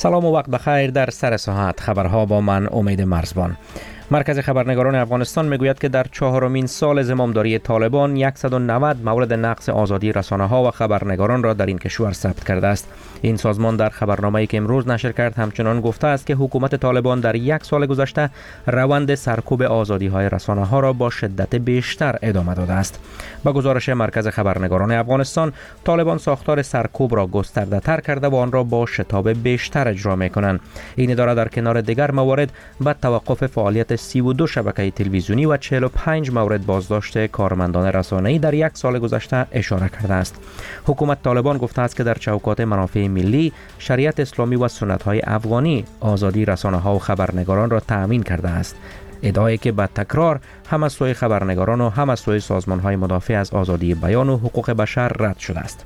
سلام و وقت بخیر. در سر ساعت خبرها با من امید مرزبان. مرکز خبرنگاران افغانستان میگوید که در چهارمین سال زمامداری طالبان 190 مورد نقض آزادی رسانه‌ها و خبرنگاران را در این کشور ثبت کرده است. این سازمان در خبرنامه‌ای که امروز نشر کرد همچنان گفته است که حکومت طالبان در یک سال گذشته روند سرکوب آزادی‌های رسانه‌ها را با شدت بیشتر ادامه داده است. با گزارش مرکز خبرنگاران افغانستان، طالبان ساختار سرکوب را گسترده‌تر کرده و آن را با شتاب بیشتر اجرا می‌کنند. این اداره در کنار دیگر موارد به توقف فعالیت 32 شبکه تلویزیونی و 45 مورد بازداشت کارمندان رسانه‌ای در یک سال گذشته اشاره کرده است. حکومت طالبان گفته است که در چوکات منافع ملی، شریعت اسلامی و سنت‌های افغانی آزادی رسانه‌ها و خبرنگاران را تأمین کرده است. ادعایی که به تکرار هم از سوی خبرنگاران و هم از سوی سازمان‌های مدافع از آزادی بیان و حقوق بشر رد شده است.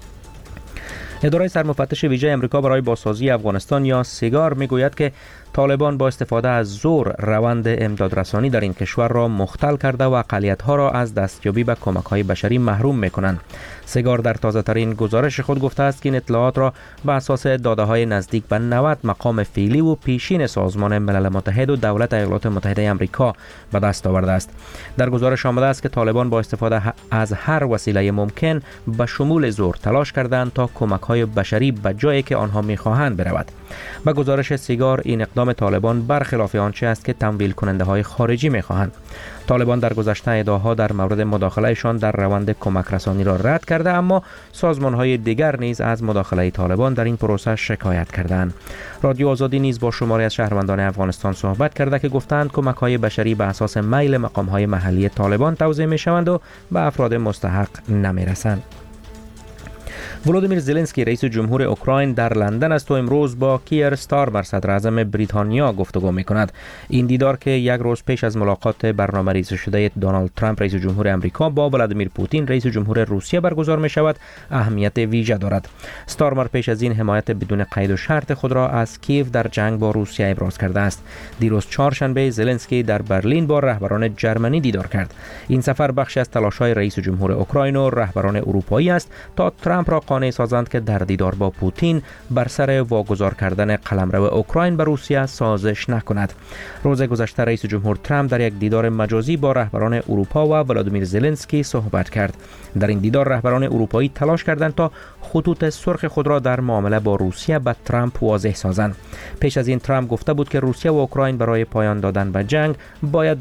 اداره سرمفتش ویژه امریکا برای بازسازی افغانستان یا سیگار میگوید که طالبان با استفاده از زور روند امدادرسانی در این کشور را مختل کرده و اقلیت‌ها را از دستیابی به کمک‌های بشری محروم می‌کنند. سیگار در تازه‌ترین گزارش خود گفته است که این اطلاعات را بر اساس داده‌های نزدیک به 90 مقام فعلی و پیشین سازمان ملل متحد و دولت ایالات متحده آمریکا به دست آورده است. در گزارش آمده است که طالبان با استفاده از هر وسیله ممکن به شمول زور تلاش کردند تا کمک‌های بشری به جایی که آنها می‌خواهند برود. با گزارش سیگار، این اقدام طالبان برخلاف آنچه است که تمویل کننده های خارجی می‌خواهند. طالبان در گذشته ادعاها در مورد مداخلهشان در روند کمک رسانی را رد کرده، اما سازمان های دیگر نیز از مداخله طالبان در این پروسه شکایت کردند. رادیو آزادی نیز با شماری از شهروندان افغانستان صحبت کرده که گفتند کمک های بشری به اساس میل مقام های محلی طالبان توزیع می‌شوند و به افراد مستحق نمی‌رسند. ولودیمیر زلنسکی رئیس جمهور اوکراین در لندن است و امروز با کیر استارمر صدر اعظم بریتانیا گفتگو می‌کند. این دیدار که یک روز پیش از ملاقات برنامه‌ریزی شده دونالد ترامپ رئیس جمهور آمریکا با ولادیمیر پوتین رئیس جمهور روسیه برگزار می‌شود، اهمیت ویژه دارد. استارمر پیش از این حمایت بدون قید و شرط خود را از کیف در جنگ با روسیه ابراز کرده است. دیروز چهارشنبه زلنسکی در برلین با رهبران جرمنی دیدار کرد. این سفر بخشی از تلاش‌های رئیس جمهور اوکراین و رهبران اروپایی است تا ترامپ را قانع سازند که در دیدار با پوتین بر سر واگذار کردن قلمرو اوکراین به روسیه سازش نکند. روز گذشته رئیس جمهور ترامپ در یک دیدار مجازی با رهبران اروپا و ولادیمیر زلنسکی صحبت کرد. در این دیدار رهبران اروپایی تلاش کردند تا خطوط سرخ خود را در معامله با روسیه به ترامپ واضح سازند. پیش از این ترامپ گفته بود که روسیه و اوکراین برای پایان دادن به جنگ باید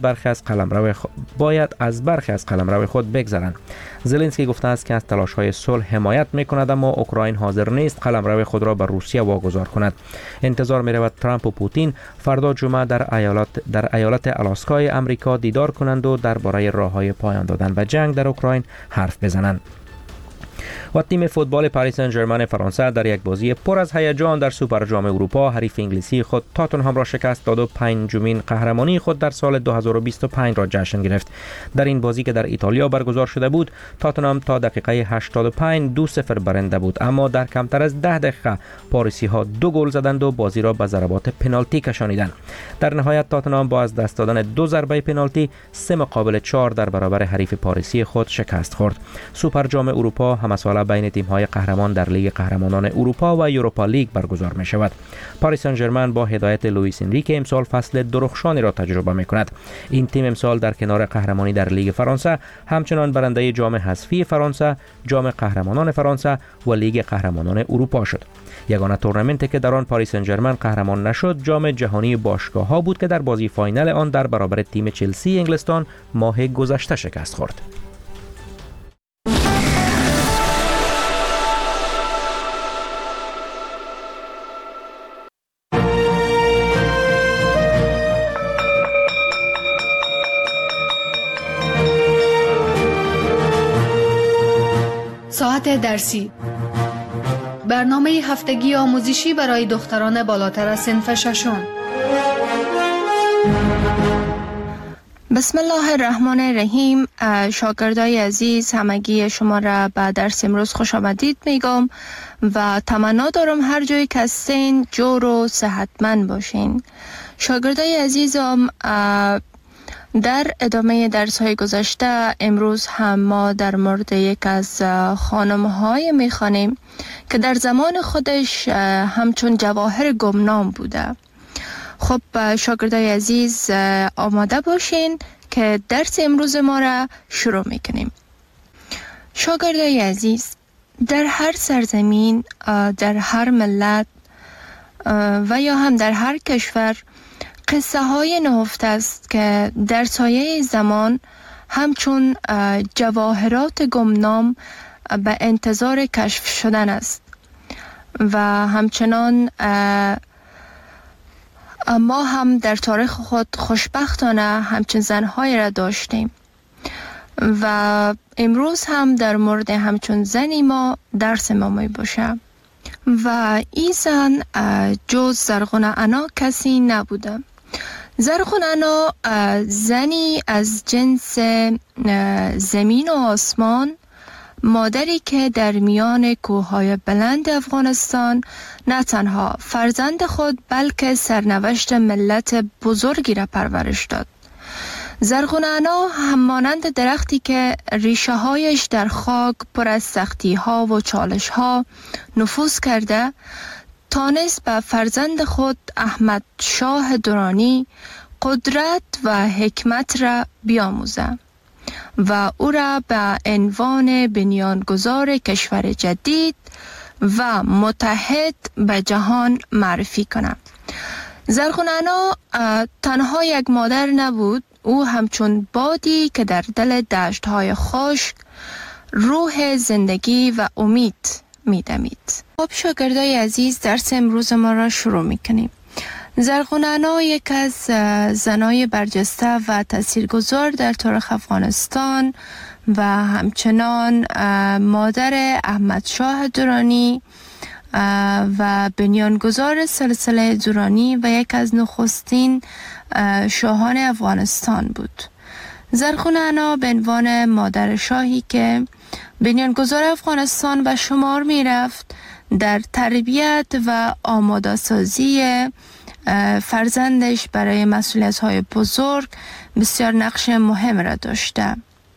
از برخی از قلمرو خود بگذرند. زلنسکی گفته است که از تلاش‌های صلح حمایت می‌کند، اما اوکراین حاضر نیست قلمرو خود را به روسیه واگذار کند. انتظار می‌رود ترامپ و پوتین فردا جمعه در ایالت آلاسکای آمریکا دیدار کنند و درباره راه‌های پایان دادن به جنگ در اوکراین حرف بزنند. و تیم فوتبال پاریس سن ژرمن فرانسه در یک بازی پر از هیجان در سوپر جام اروپا حریف انگلیسی خود تاتنهام را شکست داد و پنجمین قهرمانی خود در سال 2025 را جشن گرفت. در این بازی که در ایتالیا برگزار شده بود، تاتنهام تا دقیقه 85 2-0 برنده بود، اما در کمتر از 10 دقیقه پاریسی ها 2 گل زدند و بازی را به ضربات پنالتی کشانیدند. در نهایت تاتنهام با از دست دادن 2 ضربه پنالتی 3-4 در برابر حریف پاریسی خود شکست خورد. سوپر جام اروپا همساله بین تیم‌های قهرمان در لیگ قهرمانان اروپا و یوروپا لیگ برگزار می‌شود. پاریس سن ژرمن با هدایت لوئیس انریکه امسال فصل درخشانی را تجربه می‌کند. این تیم امسال در کنار قهرمانی در لیگ فرانسه همچنان برنده جام حذفی فرانسه، جام قهرمانان فرانسه و لیگ قهرمانان اروپا شد. یگانه تورنمنتی که در آن پاریس سن ژرمن قهرمان نشد، جام جهانی باشگاه‌ها بود که در بازی فاینال آن در برابر تیم چلسی انگلستان ماه گذشته شکست خورد. ساعت درسی، برنامه هفتگی آموزشی برای دختران بالاتر از صنف ششم. بسم الله الرحمن الرحیم. شاگردای عزیز، همگی شما را به درس امروز خوش آمدید میگم و تمنا دارم هر جایی که هستین جور و صحتمند باشین. شاگردای عزیزم، در ادامه درس‌های گذشته امروز هم ما در مورد یک از خانم‌های می‌خوانیم که در زمان خودش همچون جواهر گمنام بوده. خب شاگردای عزیز آماده باشین که درس امروز ما را شروع می‌کنیم. شاگردای عزیز، در هر سرزمین، در هر ملت و یا هم در هر کشور قصه های نهفته است که در سایه زمان همچون جواهرات گمنام به انتظار کشف شدن است و همچنان ما هم در تاریخ خود خوشبختانه همچون زنهای را داشتیم و امروز هم در مورد همچون زنی ما درس ما می باشه و این زن جز زرغونه انا کسی نبوده. زرغونه انا زنی از جنس زمین و آسمان، مادری که در میان کوههای بلند افغانستان نه تنها فرزند خود بلکه سرنوشت ملت بزرگی را پرورش داد. زرغونه انا همانند درختی که ریشه هایش در خاک پر از سختی ها و چالش ها نفوذ کرده، تانست به فرزند خود احمد شاه درانی قدرت و حکمت را بیاموزه و او را به عنوان بنیانگذار کشور جدید و متحد به جهان معرفی کنه. زرغونه انا تنها یک مادر نبود، او همچون بادی که در دل دشت‌های خشک روح زندگی و امید می‌دمید. خب شاگردای عزیز، درس امروز ما را شروع می‌کنیم. زرغونه انا یک از زنای برجسته و تاثیرگذار در تاریخ افغانستان و همچنان مادر احمد شاه درانی و بنیانگذار سلسله درانی و یک از نخستین شاهان افغانستان بود. زرغونه انا به عنوان مادر شاهی که بنیانگذار افغانستان و شمار می رفت، در تربیت و آماده سازی فرزندش برای مسئولیت‌های بزرگ بسیار نقش مهم را داشته.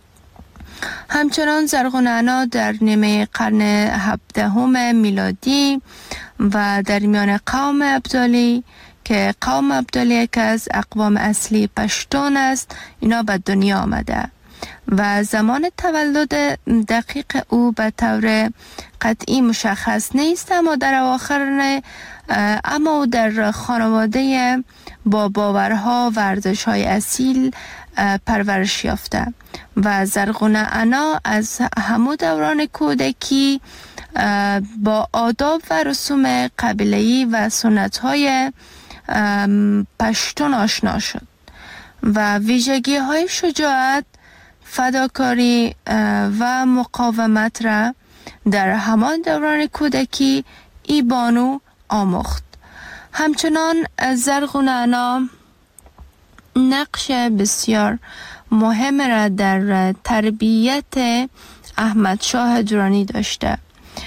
همچنان زرغونه انا در نیمه قرن 17 میلادی و در میان قوم ابدالی که قوم ابدالی یک از اقوام اصلی پشتون است، اینا به دنیا آمده و زمان تولد دقیق او به طور قطعی مشخص نیست، اما در اواخر اما او در خانواده با باورها و ارزش‌های اصیل پرورش یافته و زرغونه انا از همون دوران کودکی با آداب و رسوم قبیله‌ای و سنت‌های پشتون آشنا شد و ویژگی‌های شجاعت، فداکاری و مقاومت را در همان دوران کودکی ای بانو آموخت. همچنان زرغونه انا نقش بسیار مهم را در تربیت احمد شاه درانی داشته.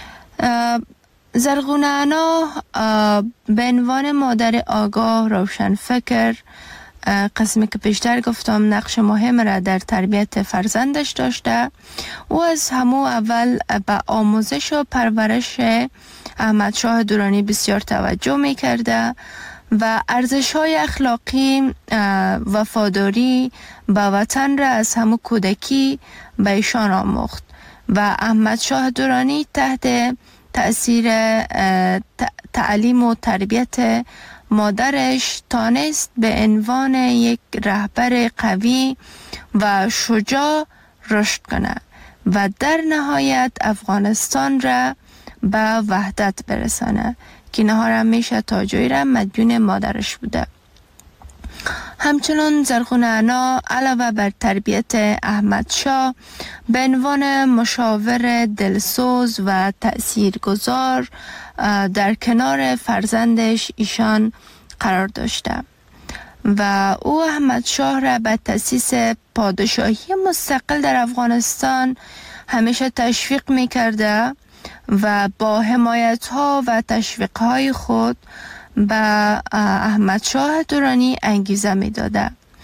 زرغونه انا به عنوان مادر آگاه، روشن فکر، قسمی که پیشتر گفتم نقش مهم را در تربیت فرزندش داشته. او از همون اول به آموزش و پرورش احمد شاه درانی بسیار توجه می کرده و ارزش‌های اخلاقی، وفاداری به وطن را از همون کودکی به ایشان آموخت و احمد شاه درانی تحت تأثیر تعلیم و تربیت مادرش تانست به عنوان یک رهبر قوی و شجاع رشد کنه و در نهایت افغانستان را به وحدت برسانه که نهار همیشه تاجوی را مدیون مادرش بوده. همچنان زرغونه انا علاوه بر تربیت احمد شاه به عنوان مشاور دلسوز و تأثیرگذار در کنار فرزندش ایشان قرار داشته و او احمد شاه را به تأسیس پادشاهی مستقل در افغانستان همیشه تشویق می کرده و با حمایت ها و تشویق های خود به احمد شاه درانی انگیزه می داده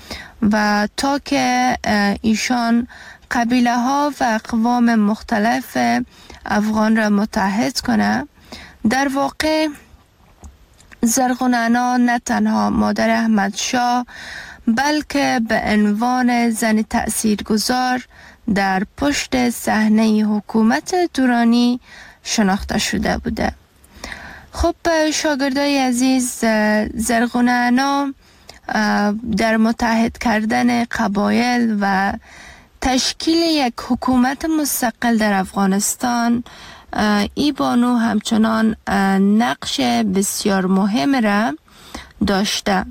و تا که ایشان قبیله ها و اقوام مختلف افغان را متحد کنه. در واقع زرغونانا نه تنها مادر احمد شاه بلکه به عنوان زن تأثیرگذار در پشت صحنه حکومت دورانی شناخته شده بوده. خب شاگردای عزیز، زرغونانا در متحد کردن قبایل و تشکیل یک حکومت مستقل در افغانستان ای بانو همچنان نقش بسیار مهم را داشته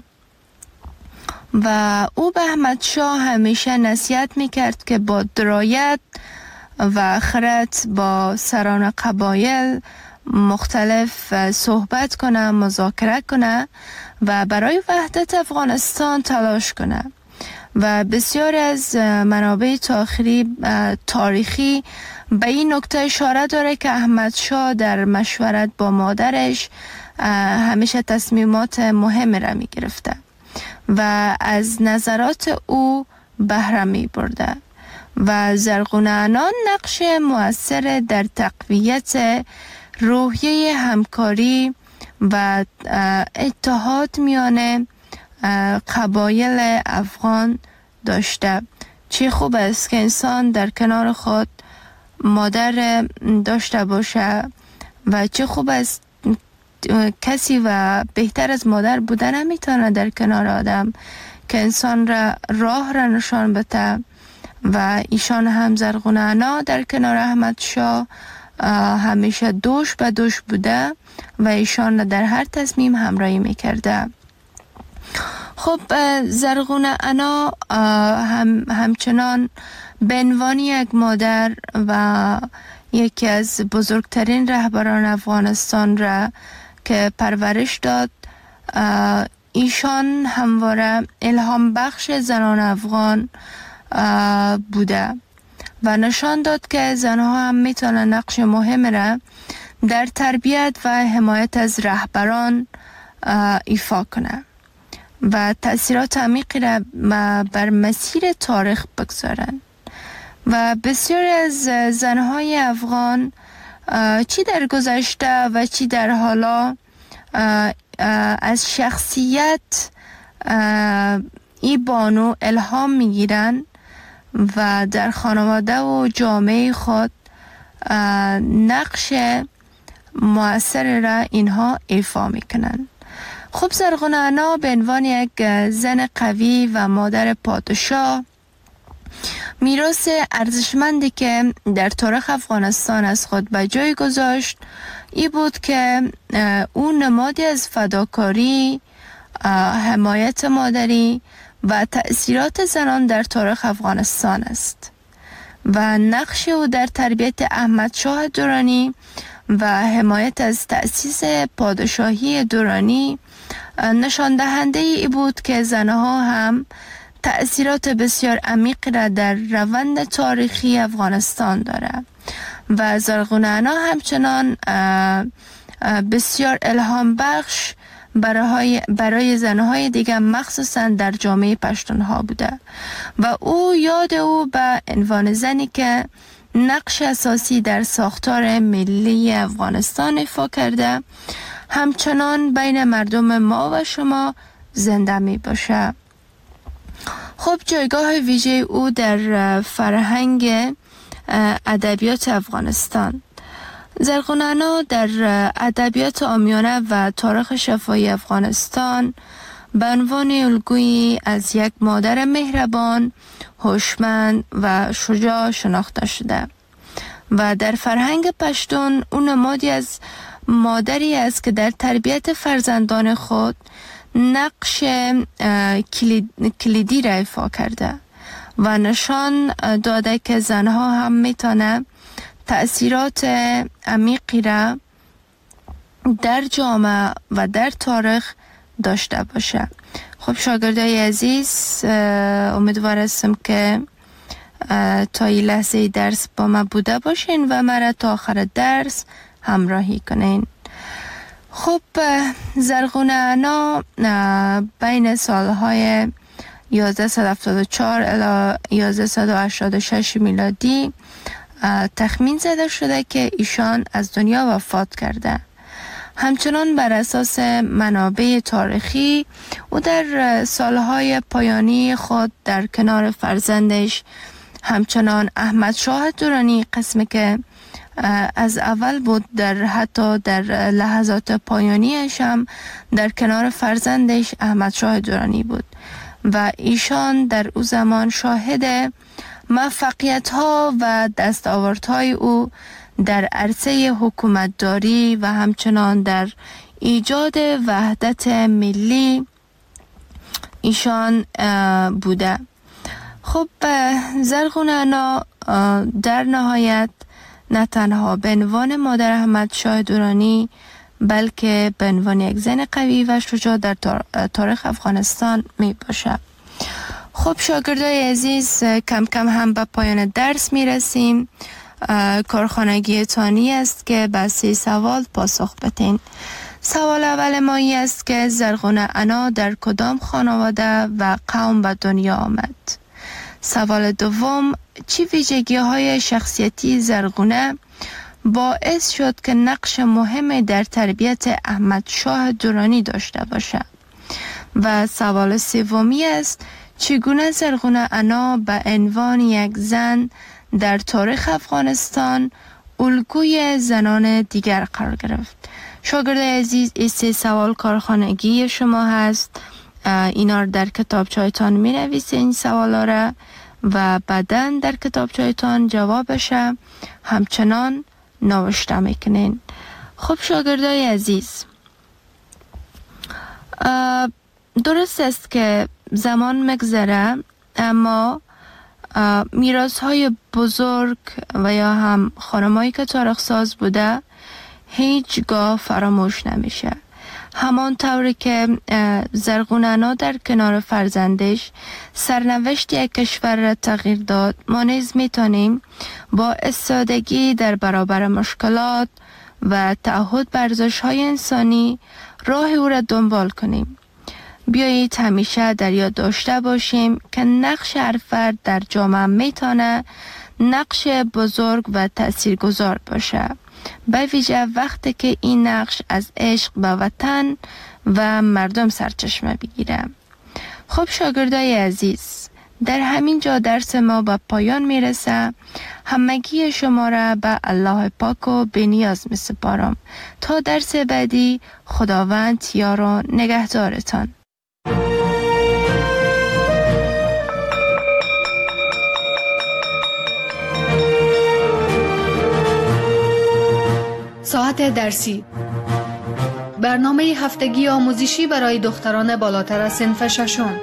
و او به احمد شاه همیشه نصیحت میکرد که با درایت و خرد با سران قبایل مختلف صحبت کنه، مذاکره کنه و برای وحدت افغانستان تلاش کنه. و بسیار از منابع تاریخی به این نکته اشاره داره که احمد شاه در مشورت با مادرش همیشه تصمیمات مهم را می گرفته و از نظرات او بهره می برده و زرغونانا نقش مؤثر در تقویت روحیه همکاری و اتحاد میان قبایل افغان داشته. چه خوب است که انسان در کنار خود مادر داشته باشه و چه خوب است کسی و بهتر از مادر بودن نمیتونه در کنار آدم که انسان را راه را نشان بده و ایشان هم زرغونانا در کنار احمد شاه همیشه دوش به دوش بوده و ایشان را در هر تصمیم همراهی میکرده. خب زرغونانا همچنان به عنوان یک مادر و یکی از بزرگترین رهبران افغانستان را که پرورش داد، ایشان همواره الهام بخش زنان افغان بوده و نشان داد که زنها هم میتونن نقش مهم را در تربیت و حمایت از رهبران ایفا کنه و تأثیرات عمیقی را بر مسیر تاریخ بگذارن. و بسیاری از زنهای افغان چی در گذشته و چی در حالا از شخصیت ای بانو الهام میگیرن و در خانواده و جامعه خود نقش مؤثر را اینها ایفا میکنن. خب زرغونانا به عنوان یک زن قوی و مادر پادشاه میراث ارزشمندی که در تاریخ افغانستان از خود به جای گذاشت ای بود که او نمادی از فداکاری، حمایت مادری و تأثیرات زنان در تاریخ افغانستان است و نقش او در تربیت احمد شاه دورانی و حمایت از تأسیس پادشاهی دورانی نشان دهنده ای بود که زنها هم تأثیرات بسیار عمیقی را در روند تاریخی افغانستان دارد و زرغونانا همچنان بسیار الهام بخش برای زنهای دیگر مخصوصا در جامعه پشتونها بوده و او یاد او به عنوان زنی که نقش اساسی در ساختار ملی افغانستان ایفا کرده همچنان بین مردم ما و شما زنده می باشه. خب جایگاه ویژه او در فرهنگ ادبیات افغانستان. زرغونانا در ادبیات عامیانه و تاریخ شفاهی افغانستان به عنوان الگویی از یک مادر مهربان، هوشمند و شجاع شناخته شده و در فرهنگ پشتون او نمادی از مادری است که در تربیت فرزندان خود نقش کلیدی را ایفا کرده و نشان داده که زنها هم میتونه تأثیرات عمیقی را در جامعه و در تاریخ داشته باشه. خب شاگردای عزیز، امیدوار هستم که تا این لحظه درس با ما بوده باشین و مرا تا آخر درس همراهی کنین. خب زرغونانا بین سالهای 1174 الی 1186 میلادی تخمین زده شده که ایشان از دنیا وفات کرده. همچنان بر اساس منابع تاریخی او در سالهای پایانی خود در کنار فرزندش همچنان احمد شاه درانی، قسمی که از اول بود، حتی در لحظات پایانیش هم در کنار فرزندش احمد شاه درانی بود و ایشان در او زمان شاهد موفقیت ها و دستاوردهای او در عرصه حکومتداری و همچنان در ایجاد وحدت ملی ایشان بوده. خب زرغون انا در نهایت نه تنها به عنوان مادر احمد شاه درانی بلکه به عنوان یک زن قوی و شجاع در تاریخ افغانستان می باشد. خب شاگردای عزیز، کم کم هم به پایان درس می رسیم. کارخانگی تانی است که به 3 سوال پاسخ بدین. سوال اول ما این است که زرغون انا در کدام خانواده و قوم به دنیا آمد؟ سوال دوم، چی ویژگی های شخصیتی زرغونه باعث شد که نقش مهم در تربیت احمد شاه درانی داشته باشد؟ و سوال سومی است چگونه زرغون انا به عنوان یک زن در تاریخ افغانستان الگوی زنان دیگر قرار گرفت؟ شاگرد عزیز، این 3 سوال کارخانگی شما هست. اینا رو در کتابچه‌تان می نویسین این سوالا را و بعداً در کتابچه‌تان جوابش همچنان نوشته میکنین. خب شاگردای عزیز، درست است که زمان مگذره اما میراث‌های بزرگ و یا هم خانمایی که تاریخ ساز بوده هیچگاه فراموش نمیشه. همان طوری که زرغون انا در کنار فرزندش سرنوشت یک کشور را تغییر داد، ما نیز میتونیم با استادگی در برابر مشکلات و تعهد بر ارزش‌های انسانی راه او را دنبال کنیم. بیایید همیشه در یاد داشته باشیم که نقش هر فرد در جامعه میتونه نقش بزرگ و تاثیرگذار باشه، به ویژه وقتی که این نقش از عشق به وطن و مردم سرچشمه بگیره. خب شاگردای عزیز، در همین جا درس ما به پایان میرسه. همگی شما را به الله پاک و بی‌نیاز می سپارم. تا درس بعدی، خداوند یار و نگهدارتان. ساعت درسی، برنامه هفتگی آموزشی برای دختران بالاتر از صنف ششم.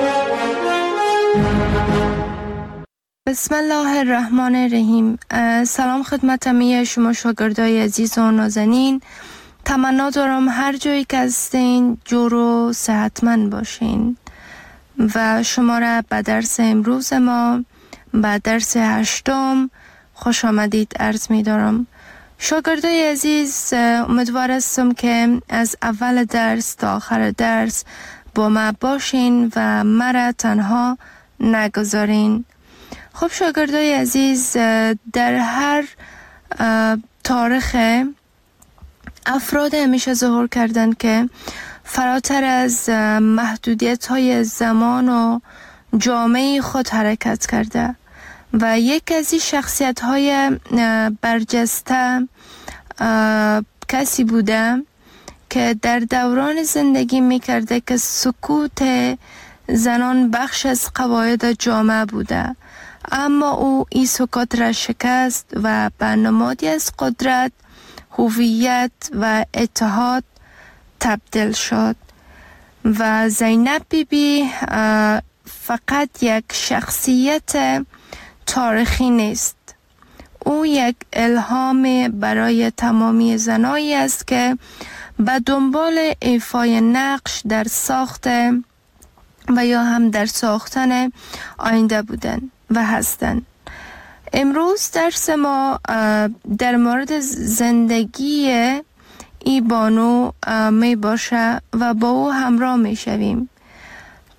بسم الله الرحمن الرحیم. سلام خدمت همه شما شاگردای عزیز و نازنین. تمنا دارم هر جایی که هستین جور و صحتمند باشین و شما را به درس امروز ما، به درس 8 خوش آمدید عرض می دارم. شاگردای عزیز، امیدوار هستم که از اول درس تا آخر درس با ما باشین و مرا تنها نگذارین. خب شاگردای عزیز، در هر تاریخ افراد همیشه ظهور کردن که فراتر از محدودیت های زمان و جامعه خود حرکت کرده و یک از این شخصیت های برجسته کسی بوده که در دوران زندگی می کرده که سکوت زنان بخش از قواعد جامعه بوده، اما او این سکوت را شکست و به نمادی از قدرت، هویت و اتحاد تبدیل شد. و زینب بیبی فقط یک شخصیت تاریخی نیست، او یک الهام برای تمامی زنایی است که به دنبال ایفای نقش در ساخت و یا هم در ساختن آینده بودن و هستند. امروز درس ما در مورد زندگی ای بانو می باشه و با او همراه می شویم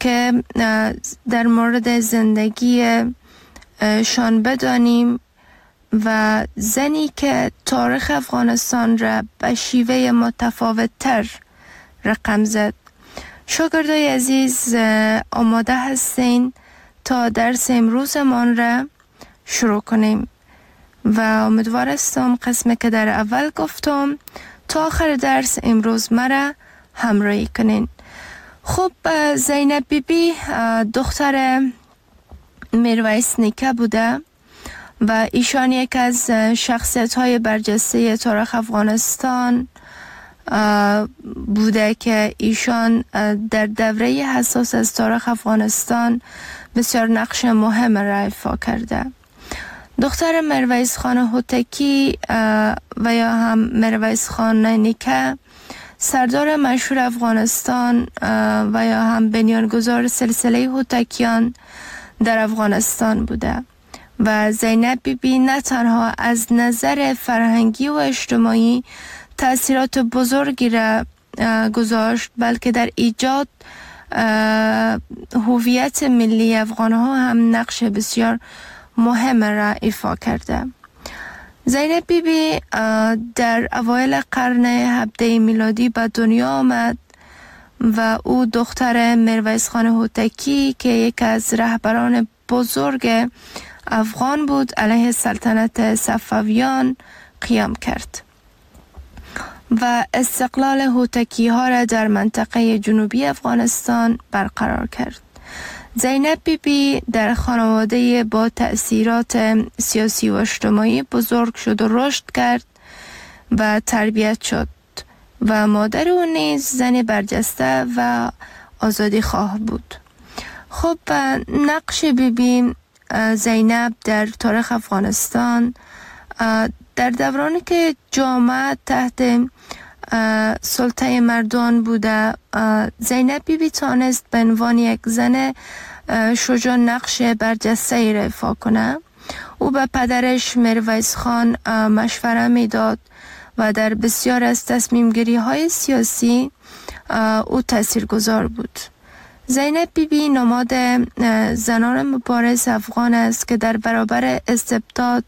که در مورد زندگی شان بدانیم و زنی که تاریخ افغانستان را به شیوه متفاوت تر رقم زد. شاگردای عزیز آماده هستین تا درس امروزمان را شروع کنیم و امیدوار هستم قسمی که در اول گفتم تا آخر درس امروز مرا همراهی کنین. خب زینب بیبی دختر میرویس نیکه بوده و ایشان یک از شخصیت های برجسته تاریخ افغانستان بوده که ایشان در دوره حساس از تاریخ افغانستان بسیار نقش مهم را ایفا کرده. دختر میرویس خان هوتکی و یا هم میرویس خان نیکه سردار مشهور افغانستان و یا هم بنیانگذار سلسله هوتکیان در افغانستان بوده و زینب بیبی نه تنها از نظر فرهنگی و اجتماعی تأثیرات بزرگی را گذاشت بلکه در ایجاد هویت ملی افغانها هم نقش بسیار مهم را ایفا کرده. زینب بیبی در اوایل قرن 17 میلادی به دنیا آمد و او دختر میرویس خان هوتکی که یک از رهبران بزرگ افغان بود علیه سلطنت صفویان قیام کرد و استقلال هوتکی ها را در منطقه جنوبی افغانستان برقرار کرد. زینب بیبی در خانواده با تأثیرات سیاسی و اجتماعی بزرگ شد و رشد کرد و تربیت شد و مادر او نیز زن برجسته و آزادی خواه بود. خب نقش بیبی زینب در تاریخ افغانستان در دورانی که جامعه تحت سلطه مردان بوده، زینب بیبی تانست به عنوان یک زن شجاع نقش برجسته را ایفا کنه. او به پدرش میرویس خان مشوره میداد و در بسیار از تصمیم گیری های سیاسی او تاثیرگذار بود. زینب بیبی نماد زنان مبارز افغان است که در برابر استبداد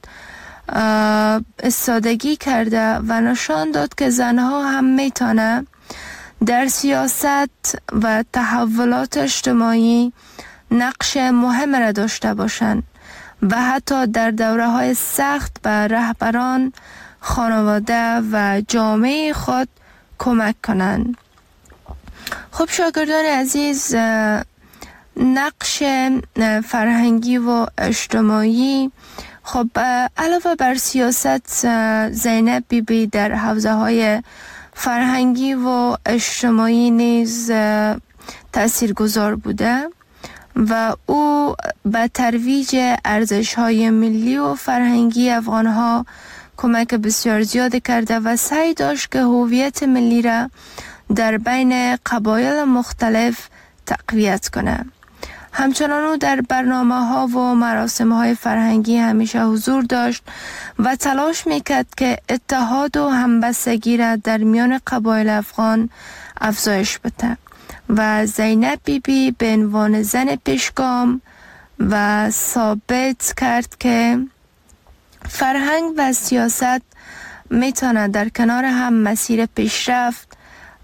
استادگی کرده و نشان داد که زنها هم میتونه در سیاست و تحولات اجتماعی نقش مهم را داشته باشند و حتی در دوره های سخت به رهبران، خانواده و جامعه خود کمک کنند. خب شاگردان عزیز، نقش فرهنگی و اجتماعی، خب علاوه بر سیاست، زینب بیبی در حوزه های فرهنگی و اجتماعی نیز تاثیرگذار بوده و او به ترویج ارزش های ملی و فرهنگی افغانها کمک بسیار زیاد کرده و سعی داشت که هویت ملی را در بین قبایل مختلف تقویت کنه. همچنان او در برنامه ها و مراسم های فرهنگی همیشه حضور داشت و تلاش میکرد که اتحاد و همبستگی را در میان قبایل افغان افزایش بده و زینب بیبی به عنوان زن پیشگام و ثابت کرد که فرهنگ و سیاست میتونه در کنار هم مسیر پیشرفت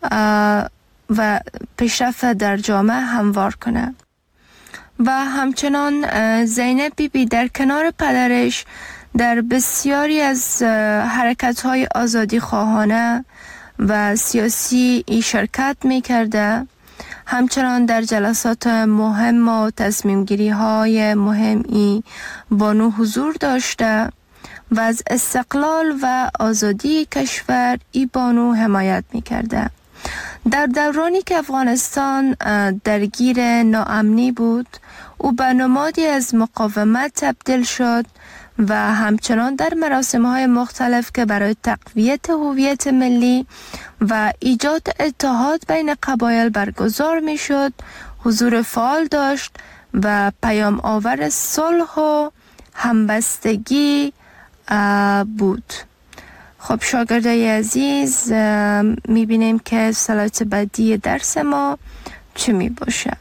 و پیشرفت در جامعه هموار کنه. و همچنان زینب بیبی در کنار پدرش در بسیاری از حرکت‌های آزادی خواهانه و سیاسی شرکت می‌کرده. همچنان در جلسات مهم و تصمیم‌گیری‌های مهمی بانو حضور داشته و از استقلال و آزادی کشور ای بانو حمایت می‌کرده. در دورانی که افغانستان درگیر ناامنی بود، او به نمادی از مقاومت تبدیل شد و همچنان در مراسم‌های مختلف که برای تقویت هویت ملی و ایجاد اتحاد بین قبایل برگزار می‌شد حضور فعال داشت و پیام آور صلح و همبستگی بود. خب شاگردای عزیز، میبینیم که سلایت بعدی درس ما چی می باشه.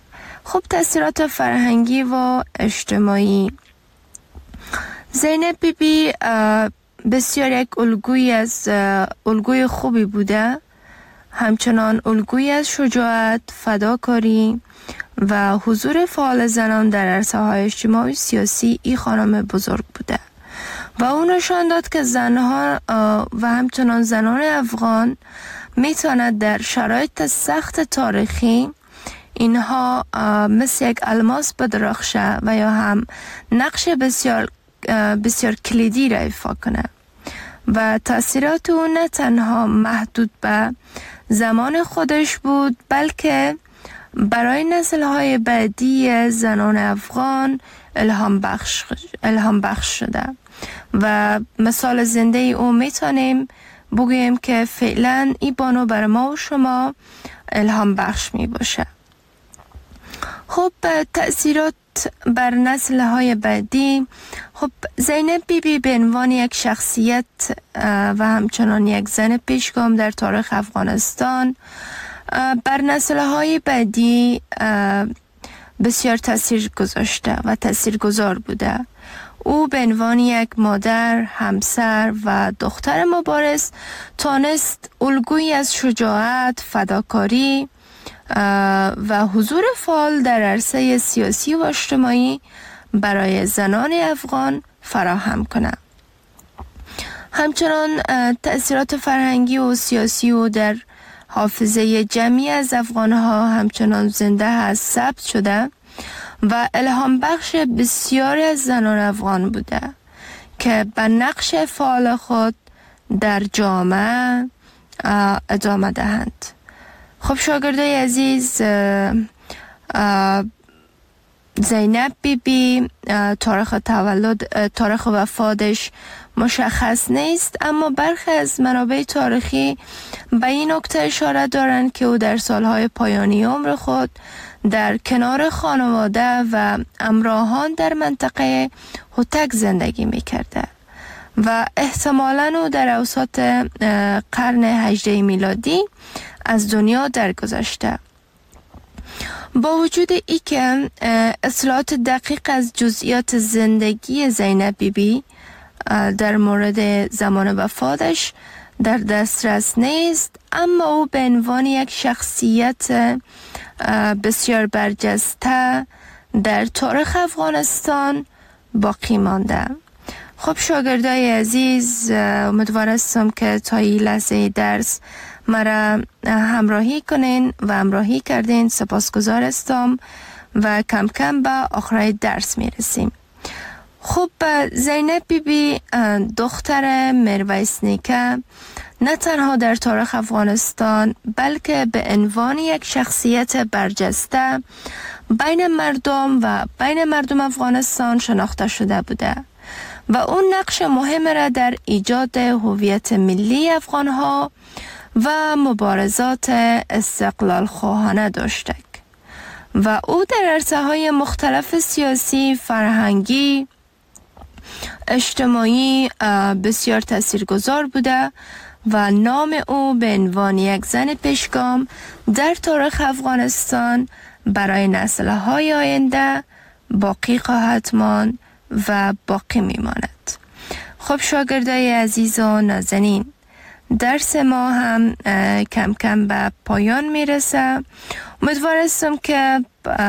خب تأثیرات فرهنگی و اجتماعی. زینب بیبی بسیار یک الگوی خوبی بوده، همچنان الگوی از شجاعت، فداکاری و حضور فعال زنان در عرصه‌های اجتماعی و سیاسی این خانم بزرگ بوده و او نشان داد که زنها و همچنان زنان افغان میتواند در شرایط سخت تاریخی اینها مثل یک الماس بدرخشه و یا هم نقش بسیار کلیدی را ایفا کنه و تأثیرات او نه تنها محدود به زمان خودش بود، بلکه برای نسل‌های بعدی زنان افغان الهام بخش شده و مثال زنده او میتونیم بگوییم که فعلا این بانو بر ما و شما الهام بخش می باشه. خب تأثیرات بر نسل‌های بعدی. خب زینب بیبی به عنوان یک شخصیت و همچنان یک زن پیشگام در تاریخ افغانستان بر نسل‌های بعدی بسیار تأثیر گذاشته و تأثیرگذار بوده. او به عنوان یک مادر، همسر و دختر مبارز تانست الگویی از شجاعت، فداکاری و حضور فعال در عرصه سیاسی و اجتماعی برای زنان افغان فراهم کنند. همچنان تأثیرات فرهنگی و سیاسی او در حافظه جمعی از افغانها همچنان زنده هست، ثبت شده و الهام بخش بسیاری از زنان افغان بوده که به نقش فعال خود در جامعه ادامه دهند. خب شاگردای عزیز، زینب بیبی تاریخ وفاتش مشخص نیست، اما برخی از منابع تاریخی به این نکته اشاره دارند که او در سالهای پایانی عمر خود در کنار خانواده و همراهان در منطقه هوتک زندگی می‌کرده و احتمالاً او در اوسط قرن 18 میلادی از دنیا درگذشته. با وجود ای که اطلاعات دقیق از جزئیات زندگی زینب بیبی در مورد زمان وفاتش در دسترس نیست، اما او به عنوان یک شخصیت بسیار برجسته در تاریخ افغانستان باقی مانده. خب شاگردای عزیز، امیدوار هستم که تا این لحظه درس مرا همراهی کنین و همراهی کردین. سپاسگزار هستم و کم کم به آخر درس میرسیم. خب زینب بیبی دختر میرویس نیکه نه تنها در تاریخ افغانستان بلکه به عنوان یک شخصیت برجسته بین مردم افغانستان شناخته شده بوده و اون نقش مهم را در ایجاد هویت ملی افغانها و مبارزات استقلال خواهانه داشته و او در عرصه‌های مختلف سیاسی، فرهنگی، اجتماعی بسیار تاثیرگذار بوده و نام او به عنوان یک زن پیشگام در تاریخ افغانستان برای نسل‌های آینده باقی خواهد ماند و باقی میماند. خب شاگردای عزیز و نازنین، درس ما هم کم کم به پایان میرسه. امیدوار هستم که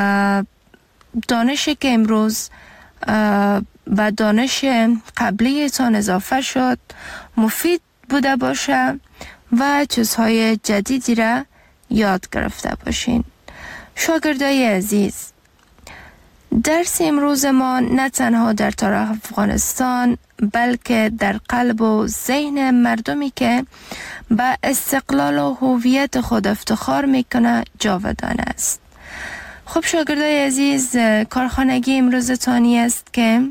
دانشی که امروز به دانش قبلی تان اضافه شد مفید بوده باشه و چیزهای جدیدی را یاد گرفته باشین. شاگردای عزیز، درس امروز ما نه تنها در تاریخ افغانستان بلکه در قلب و ذهن مردمی که به استقلال و هویت خود افتخار میکنه جاودانه است. خب شاگردای عزیز، کارخانگی امروزتانی است که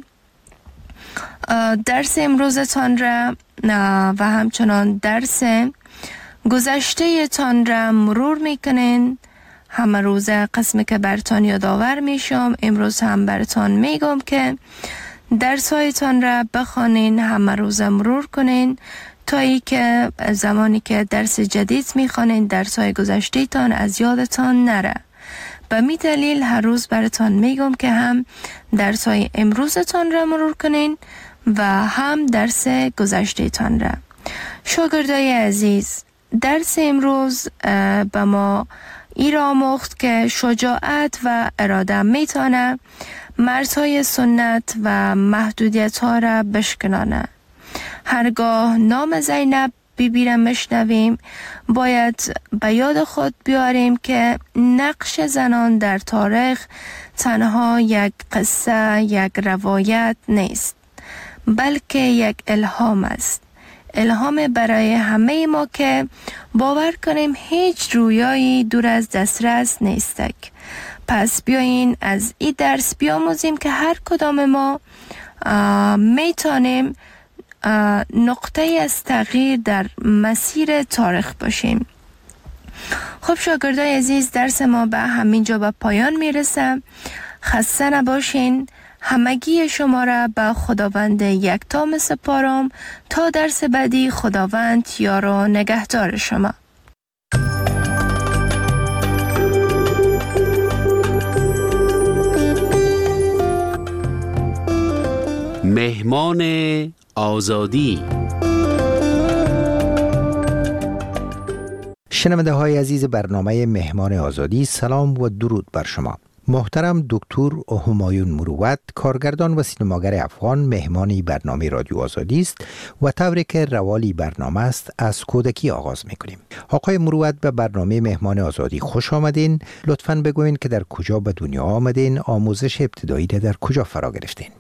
درس امروزتان را و همچنان درس گذشته تان را مرور میکنین. همه روز قسمی که برتان یادآور میشم، امروز هم برتان میگم که درس هایتان را بخوانین، همه روز مرور کنین تا ای که زمانی که درس جدید میخوانین درس های گذشته تان از یادتان نره. به می دلیل هر روز براتان میگم که هم درسای امروزتان را مرور کنین و هم درس گذشتهتان را. شاگردای عزیز، درس امروز به ما ای را آموخت که شجاعت و اراده میتونه مرزهای سنت و محدودیت ها را بشکنانه. هرگاه نام زینب بیبی را مشنویم باید به یاد خود بیاریم که نقش زنان در تاریخ تنها یک قصه، یک روایت نیست، بلکه یک الهام است. الهام برای همه ما که باور کنیم هیچ رویایی دور از دسترس نیستک. پس بیاین از این درس بیاموزیم که هر کدام ما میتونیم نقطه از تغییر در مسیر تاریخ باشیم. خب شاگردای عزیز، درس ما به همینجا به پایان میرسه. خسته نباشین. همگی شما را به خداوند یکتا سپارم. تا درس بعدی خداوند یار و نگهدار شما. مهمان آزادی. شنونده های عزیز برنامه مهمان آزادی، سلام و درود بر شما. محترم دکتر همایون مروت، کارگردان و سینماگر افغان، مهمانی برنامه رادیو آزادی است و طوری که روالی برنامه است از کودکی آغاز میکنیم. آقای مروت، به برنامه مهمان آزادی خوش آمدین. لطفاً بگوین که در کجا به دنیا آمدین، آموزش ابتدایی در کجا فرا گرفتین؟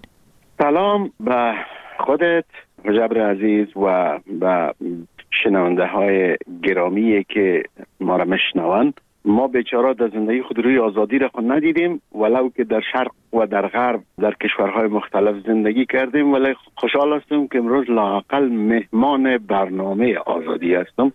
سلام به خودت مجبر عزیز و به شنونده های گرامی که ما را میشنوند. ما بیچاره در زندگی خود روی آزادی را خود ندیدیم، ولو که در شرق و در غرب در کشورهای مختلف زندگی کردیم، ولی خوشحال هستم که امروز لااقل مهمان برنامه آزادی هستم.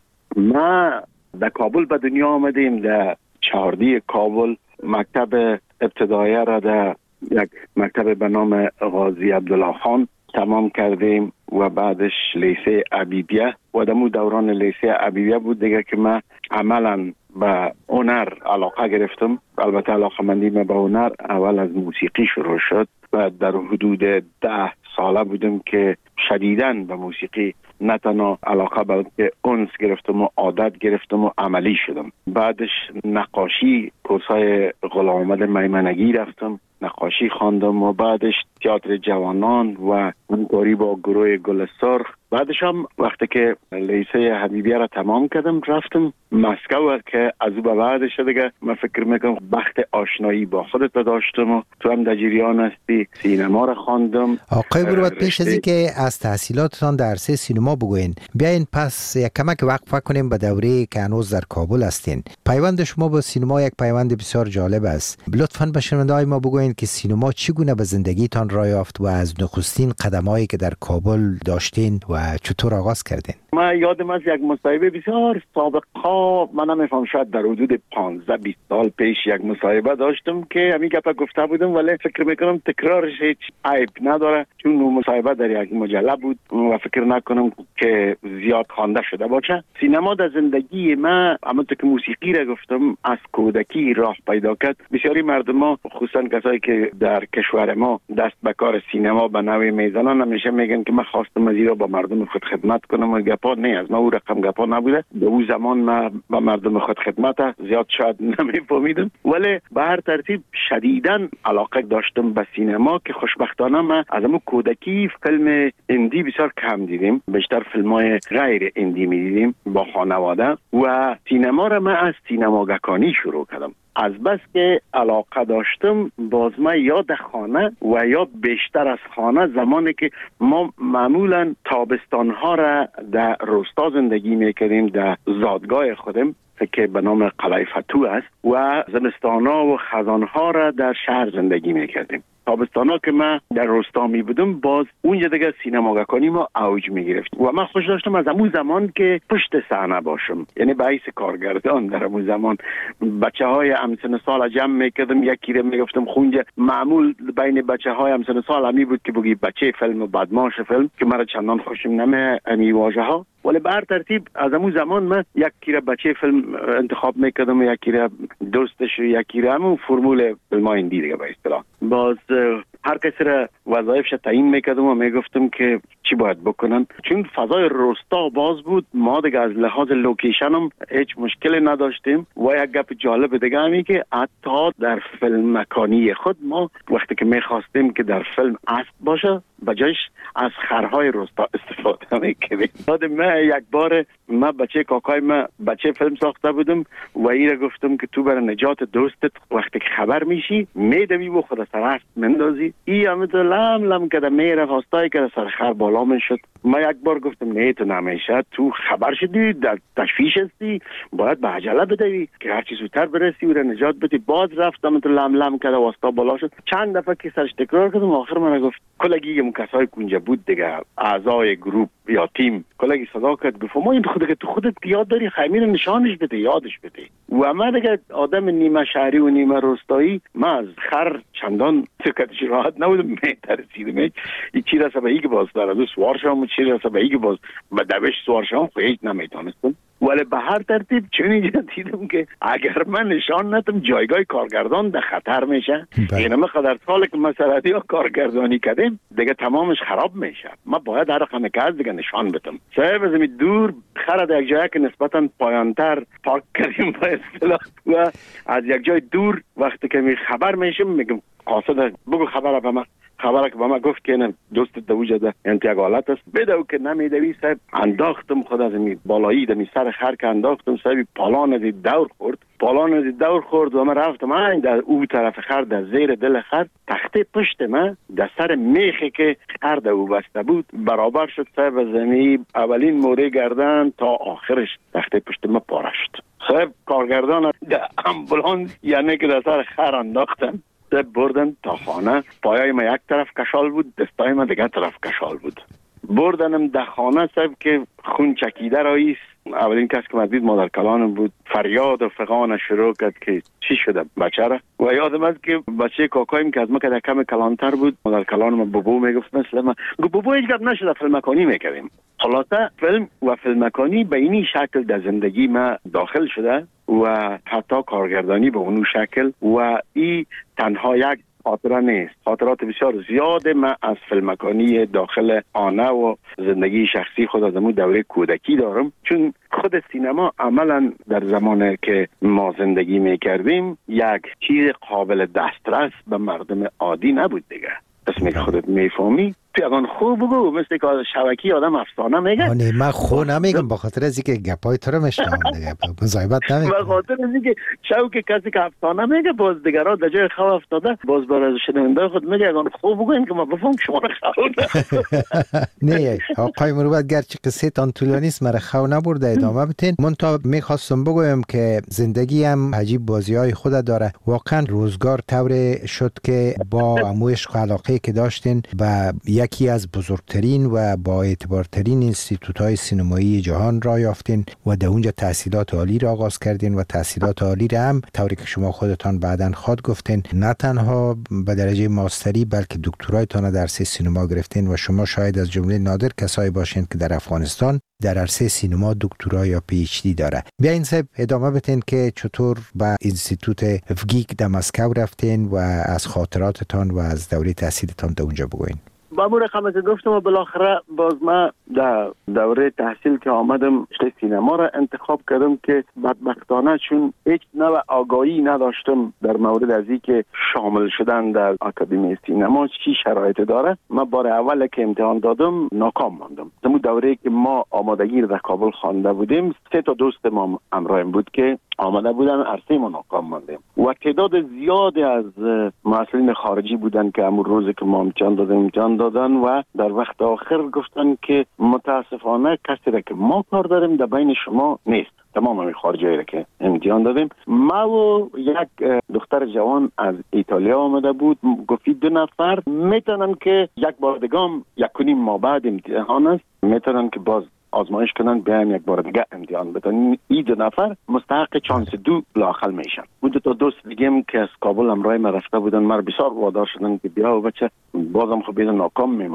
ما در کابل به دنیا آمدیم، در چهاردی کابل مکتب ابتدایی را در یک مکتب به نام غازی عبدالله خان تمام کردیم و بعدش لیسه عبیدیه و دمو دوران لیسه عبیدیه بود دیگه که من عملا به هنر علاقه گرفتم. البته علاقه مندی من به هنر اول از موسیقی شروع شد و در حدود 10 ساله بودم که شدیداً به موسیقی نه تنها علاقه بلکه انس گرفتم و عادت گرفتم و عملی شدم. بعدش نقاشی، کورسای غلام محمد میمنگی رفتم، نقاشی خواندم و بعدش تئاتر جوانان و همکاری با گروه گل سرخ. بعدش هم وقتی که لیسه حبیبیه را تمام کردم رفتم مسکو که از او به بعدش دیگه من فکر میکنم بخت آشنایی با خودت داشتم و تو هم در جریان هستی. سینما را خواندم. آقای مروت، پیش از اینکه از تحصیلاتتان در عرصه سینما بگوین، بیاین پس یک کمک وقفه کنیم به دوره که هنوز در کابل هستین. پیوند شما با سینما یک پیوند بسیار جالب است. لطفاً به شنونده‌های ما بگوین که سینما چگونه به زندگیتان راه یافت و از نخستین قدمایی که در کابل داشتین و چطور آغاز کردین؟ من یادم از یک مصاحبه بسیار سابقا، من نمیفهم شاید در حدود 15-20 سال پیش یک مصاحبه داشتم که همین گپا گفته بودم، ولی فکر میکنم تکرارش هیچ عیب نداره چون مصاحبه در یک مجله بود و فکر نکنم که زیاد خوانده شده باشه. سینما در زندگی من همونطور که موسیقی را گفتم از کودکی راه پیدا کرد. بسیاری مردم ها خصوصا کسایی که در کشور ما دست به کار سینما به نوعی میزنن همیشه میگن که من خواستم از ایرا با مردم خود خدمت کنم و گپا نه از ما او رقم گپا نبوده. به اون زمان من با مردم خود خدمت زیاد شاید نمیفهمیدم، ولی به هر ترتیب شدیداً علاقه داشتم به سینما که خوشبختانه من از همون کودکی فیلم هندی بسیار کم دیدیم، بیشتر فیلم‌های غیر هندی می‌دیدیم با خانواده و سینما را من از سینماگرانی شروع کردم. از بس که علاقه داشتم باز ما یا در خانه و یا بیشتر از خانه، زمانی که ما معمولا تابستانها را در روستا زندگی میکردیم در زادگاه خودم که به نام قلعه فتوح است و زمستانها و خزانها را در شهر زندگی میکردیم. تابستانا که من در روستا می بودم باز اونجا دیگه سینماگرانی ما اوج می گرفت و من خوش داشتم از همون زمان که پشت صحنه باشم، یعنی به حیث کارگردان در همون زمان بچه های همسن سال جمع می کردم، یکی رو می گفتم خونجا. معمول بین بچه های همسن سال همی بود که بگی بچه فیلم و بدماش فیلم که مرا چندان خوشم نمی واژه ها. ولی به هر ترتیب از همون زمان من یکی را بچه فیلم انتخاب میکردم و یکی را دوستش و یکی را همون فرمول فیلم هندی دیگه به اصطلاح. باز هر کسی را وظایفش تعیین میکردم و میگفتم که چی باید بکنن. چون فضای روستا باز بود، ما دیگه از لحاظ لوکیشن هم هیچ مشکلی نداشتیم. و یک گپ جالب دیگه همی که حتی در فیلم مکانی خود ما وقتی که میخواستیم که در فیلم اسب باشه بجایش از خرهای روستا استفاده میکردیم. من یک بار بچه کاکای من بچه فیلم ساخته بودم و ایره گفتم که تو برای نجات دوستت وقتی که خبر میشی میدوی و خود سر اسب مندازی. ای همینطور لم لم کده میره خواستای که سر خر بالا میشد. من یک بار گفتم نه تو نمیشه، تو خبر شدی در تشویش هستی، باید به عجله بدوی که هرچی زودتر برسی و نجات بدی. باز رفتم تو لم لم کده واسطا بالا شد. چند دفعه که سرش تکرار کردم آخر من گفت کلگی کسای کنجا بود دیگه، اعضای گروپ یا تیم کلگی صدا کرد گفت ما این تو خودت یاد داری خیمین نشانش بده، یادش بده. و من دیگه آدم نیمه شهری و نیمه روستایی، من از خر چندان سکتش راحت نبودم، میترسیدم این چی رسه به ایگ باز در از سوارشام چی رسه به ایگ باز به دوش سوارشام خیلی نمیتونستم. ولی به هر ترتیب چون اینجا دیدم که اگر من نشان ندم جایگاه کارگردان در خطر میشه. این همه قدر سال که مسئله ها کارگردانی کردیم دیگه تمامش خراب میشه. ما باید هر رقم که از دیگه نشان بدم. صاحب از دور خرد یک جایی که نسبتا پایانتر پارک کردیم با اصطلاح و از یک جای دور وقتی که می خبر میشم میگم قاصد بگو خبر به من. خبره که با ما گفت که نه دوست دوجه ده انتیاگ حالت است بدو که نمیدوی. صاحب انداختم خود از می بالایی دمی سر خر که انداختم. صاحب پالان از دور خورد و من رفتم این در او طرف خر در زیر دل خر تخته پشت من در سر میخی که خر در او بسته بود برابر شد. صاحب زمین اولین موره گردن تا آخرش تخته پشت من پاره شد. صاحب کارگردان در امبولانس یعنی که در سر خر انداختم بردن تا خانه. پایای ما یک طرف کشال بود، دستای ما دیگه طرف کشال بود. بردنم در خانه. صاحب که خون چکیده راییست. اولین کس که مدید مادر کلانم بود. فریاد و فغان شروع کرد که چی شده بچه را. و یادم است که بچه کاکایم که از ما که کم کلانتر بود مادر کلانم بابو میگفت مثل ما بابو هیچ گپ نشده فیلم مکانی میکردیم. خلاصه فیلم و فیلم مکانی به اینی شکل در زندگی ما داخل شده و حتی کارگردانی به اونو شکل. و این تنها یک خاطره نیست، خاطرات بسیار زیاده من از فیلم مکانی داخل آنه و زندگی شخصی خود از امون دوره کودکی دارم. چون خود سینما عملا در زمانی که ما زندگی میکردیم یک چیز قابل دسترس به مردم عادی نبود دیگه. اسمی که خودت میفهمی تو اگان خوب بگو مثل که شبکی آدم افسانه میگه. نه من خو نمیگم به خاطر از اینکه گپای تو رو میشنم دیگه مزایبت نمیگم. به خاطر از اینکه شوک کسی که افسانه میگه باز دیگران در جای خو افتاده باز برای شنونده خود میگه اگان خوب بگو این که ما بفهم شما رو خو نه آقای مروت گرچه قصه تان طولانی است مرا خو نبرده ادامه بتین. من تا میخواستم بگویم که زندگی هم عجیب بازی‌های خود داره. واقعا روزگار طور شد که با عموش علاقه که داشتین و یکی از بزرگترین و با اعتبارترین اینستیتوت‌های سینمایی جهان را یافتین و در اونجا تحصیلات عالی را آغاز کردین و تحصیلات عالی را هم طوری که شما خودتان بعداً خود گفتین نه تنها به درجه ماستری بلکه دکترایتان در عرصه سینما گرفتین و شما شاید از جمله نادر کسایی باشین که در افغانستان در عرصه سینما دکترا یا پی اچ دی داره. بیاین صاحب ادامه بدین که چطور به اینستیتوت افگیک در مسکو رفتین و از خاطراتتان و از دوره تحصیلتان در اونجا بگوین. با مور خمه که گفتم و بالاخره باز ما در دوره تحصیل که آمدم سینما را انتخاب کردم که بدبختانه چون هیچ نوع آگاهی نداشتم در مورد از این که شامل شدن در اکادمی سینما چی شرایط داره. من بار اول که امتحان دادم ناکام ماندم. در دوره که ما آمادگی در کابل خوانده بودیم 3 تا دوست ما همراهم بود که آمده بودن عرصه ما ناکام ماندیم و تعداد زیادی از مسئولین خارجی بودن که همون روزی که ما امتحان دادن و در وقت آخر گفتن که متاسفانه کسی را که ما کار داریم در بین شما نیست. تمام همین خارجی را که امتحان دادیم. ما و یک دختر جوان از ایتالیا آمده بود گفتی 2 نفر میتونن که یک بار دیگه 1.5 ماه بعد امتحان است میتونن که باز آزمایش کنن بیایم یک بار دیگه امتحان بدن. این 2 نفر مستحق چانس 2 لااقل میشن. بود 2 تا دوست دیگه که از کابل همراه ما رفته بودن مر بسیار وادار شدن که بیا و بچه بازم خب بیدن ناکام میمانی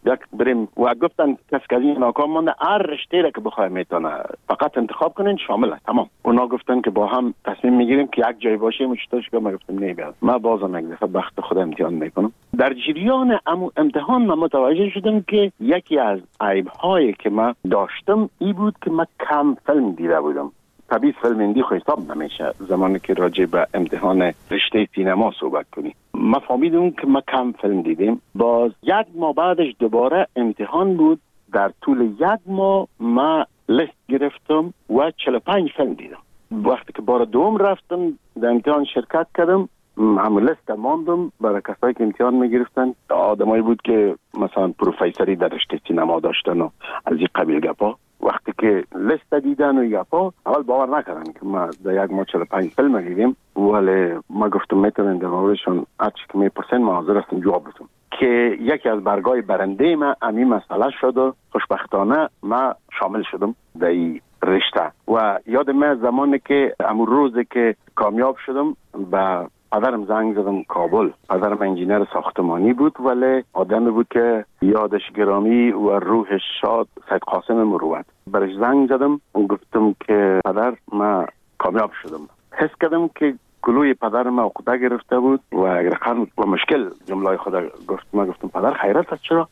یک بریم و گفتن کسی که از این ناکام مانده هر رشته را که بخواه میتونه فقط انتخاب کنین شامل است. تمام. اونا گفتن که با هم تصمیم میگیریم که یک جای باشیم. چطورش که ما گفتم نه بیاد، ما بازم یک دفعه بخت خود امتحان میکنم. در جریان امتحان من متوجه شدم که یکی از عیب‌هایی که من داشتم این بود که من کم فیلم دیده بودم. طبیعی فیلم هندی خو حساب نمیشه زمانی که راجع به امتحان رشته سینما صحبت کنی. ما فهمیدم که ما کم فیلم دیدیم. باز یک ماه بعدش دوباره امتحان بود. در طول یک ماه ما لیست گرفتم و 45 فیلم دیدم. وقتی که بار دوم رفتم در امتحان شرکت کردم، همون لیست ماندم برای کسایی که امتحان میگرفتن. آدمایی بود که مثلا پروفیسوری در رشته سینما داشتن و از این قبیل گپا. وقتی که لیست دیدن و یپا اول باور نکردن که ما در یک ماه 45 فیلم دیدیم، ولی ما گفتم میتونن در موردشون هرچی که میپرسن ما حاضر هستم جواب بدم. که یکی از برگای برنده ما همین مسئله شد و خوشبختانه ما شامل شدم در این رشته. و یادم زمانی که همون روزی که کامیاب شدم به پدرم زنگ زدم کابل. پدرم انجینر ساختمانی بود ولی آدمی بود که یادش گرامی و روحش شاد، سید قاسم مروت. برش زنگ زدم و گفتم که پدر ما کامیاب شدم. حس کردم که گلوی پدرم عقده گرفته بود و و مشکل جمله خدا گفت. ما گفتم پدر خیرت است چرا؟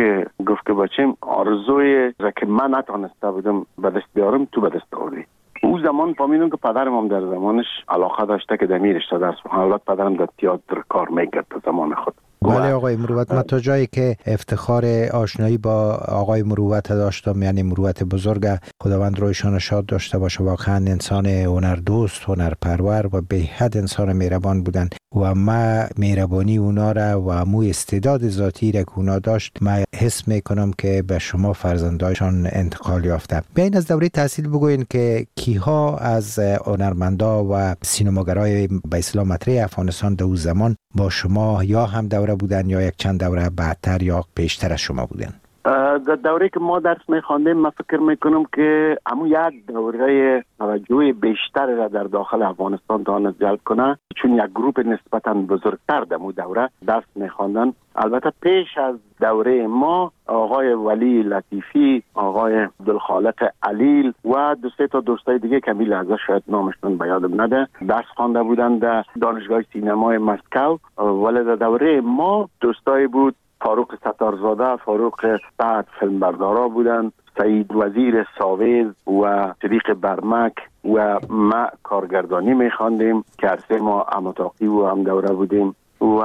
گفت که بچم آرزوی را که من نتونسته بودم به دست بیارم تو به دست آوردی. او زمان فهمیدم که پدرم هم در زمانش علاقه داشته که در می رشته درس بخونه. البته پدرم در تئاتر کار میکرد در زمان خود. بله آقای مروت، من تا جایی که افتخار آشنایی با آقای مروت داشتم، یعنی مروت بزرگ، خداوند رویشان شاد داشته باشه، واقعا انسان هنردوست، هنرپرور و به حد انسان مهربان بودن و ما مهربانی اونا را و مو استعداد ذاتی را که اونا داشت ما حس میکنم که به شما فرزندایشان انتقال یافته. بیاین از دوره تحصیل بگوین که کیها از هنرمندا و سینماگرای به اصطلاح مطرح افغانستان در اون زمان با شما یا هم دوره بودن یا یک چند دوره بعدتر یا پیشتر از شما بودن؟ در دوره که ما درس میخواندیم من فکر میکنم که همون یک دوره توجه بیشتر را در داخل افغانستان تواند جلب کنه، چون یک گروپ نسبتا بزرگتر در اون دوره درس میخواندن. البته پیش از دوره ما آقای ولی لطیفی، آقای عبدالخالق علیل و دو سه تا دوستای دیگه که می لحظه شاید نامشون به یادم نده درس خوانده بودن در دانشگاه سینمای مسکو. ولی در دوره ما دوستای بود فاروق ستارزاده، فاروق سعد فیلمبردارا بودن، سعید وزیر ساویز و صدیق برمک و ما کارگردانی میخواندیم که هر ما اماتاقی و هم دوره بودیم و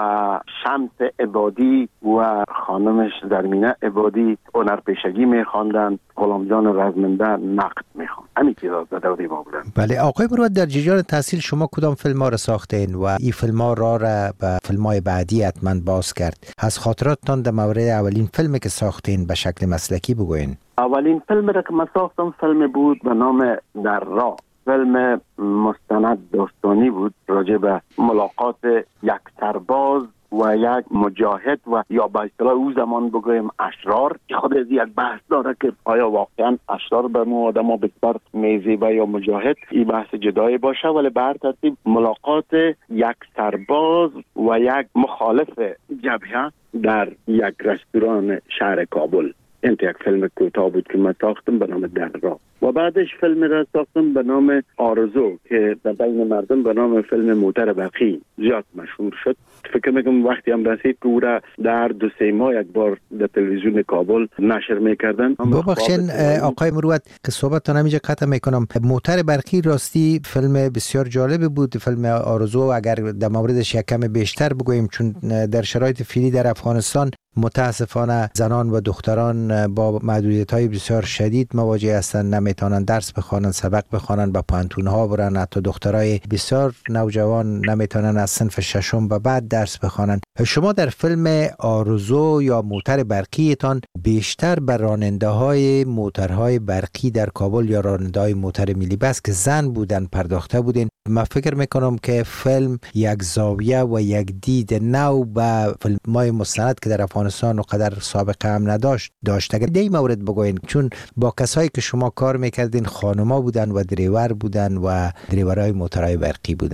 شمس عبادی و خانمش زرمینه عبادی هنرپیشگی میخواندن، غلام جان رزمنده نقد میخواند. همین چیزا در دوره ما بودن. بله آقای مروت، در جریان تحصیل شما کدام فیلم ها را ساختین و این فیلم ها را به فیلم های بعدی حتما باز کرد؟ از خاطراتتان در مورد اولین فیلمی که ساختین به شکل مسلکی بگوین. اولین فیلم را که من ساختم فیلم بود به نام در راه. فیلم مستند داستانی بود راجع به ملاقات یک سرباز و یک مجاهد و یا به اصطلاح او زمان بگویم اشرار، که خود از یک بحث داره که آیا واقعا اشرار به ما آدم بسیار میزیبه یا مجاهد، این بحث جدایی باشه. ولی به هر ترتیب ملاقات یک سرباز و یک مخالف جبهه در یک رستوران شهر کابل. این یک فیلم کوتاه بود که من ساختم به نام در راه و بعدش فیلم را ساختم به نام آرزو که در بین مردم به نام فیلم موتر برقی زیاد مشهور شد. فکر میکنم وقتی هم رسید که او را در 2-3 ماه یک بار در تلویزیون کابل نشر میکردن. ببخشید آقای مروت که صحبتتان همینجا قطع میکنم. موتر برقی راستی فیلم بسیار جالب بود. فیلم آرزو اگر در موردش یک کم بیشتر بگوییم، چون در شرایط فعلی در افغانستان متاسفانه زنان و دختران با محدودیت‌های بسیار شدید مواجه هستند، نمیتونن درس بخوانن، سبق بخوانن، با پانتون‌ها برن. حتی دخترای بسیار نوجوان نمیتونن از صنف ششم و بعد درس بخوانن. شما در فیلم آرزو یا موتر برقیتان بیشتر بر راننده‌های موترهای برقی در کابل یا راننده‌های موتر ملی بس که زن بودن پرداخته بودین. من فکر میکنم که فیلم یک زاویه و یک دید نو به فیلم‌های مستند که در افغانستان و قدر سابقه هم داشته. در این مورد بگوین، چون با کسایی که شما کار میکردین خانوما بودن و دریور بودن و دریورای موترهای برقی بودن.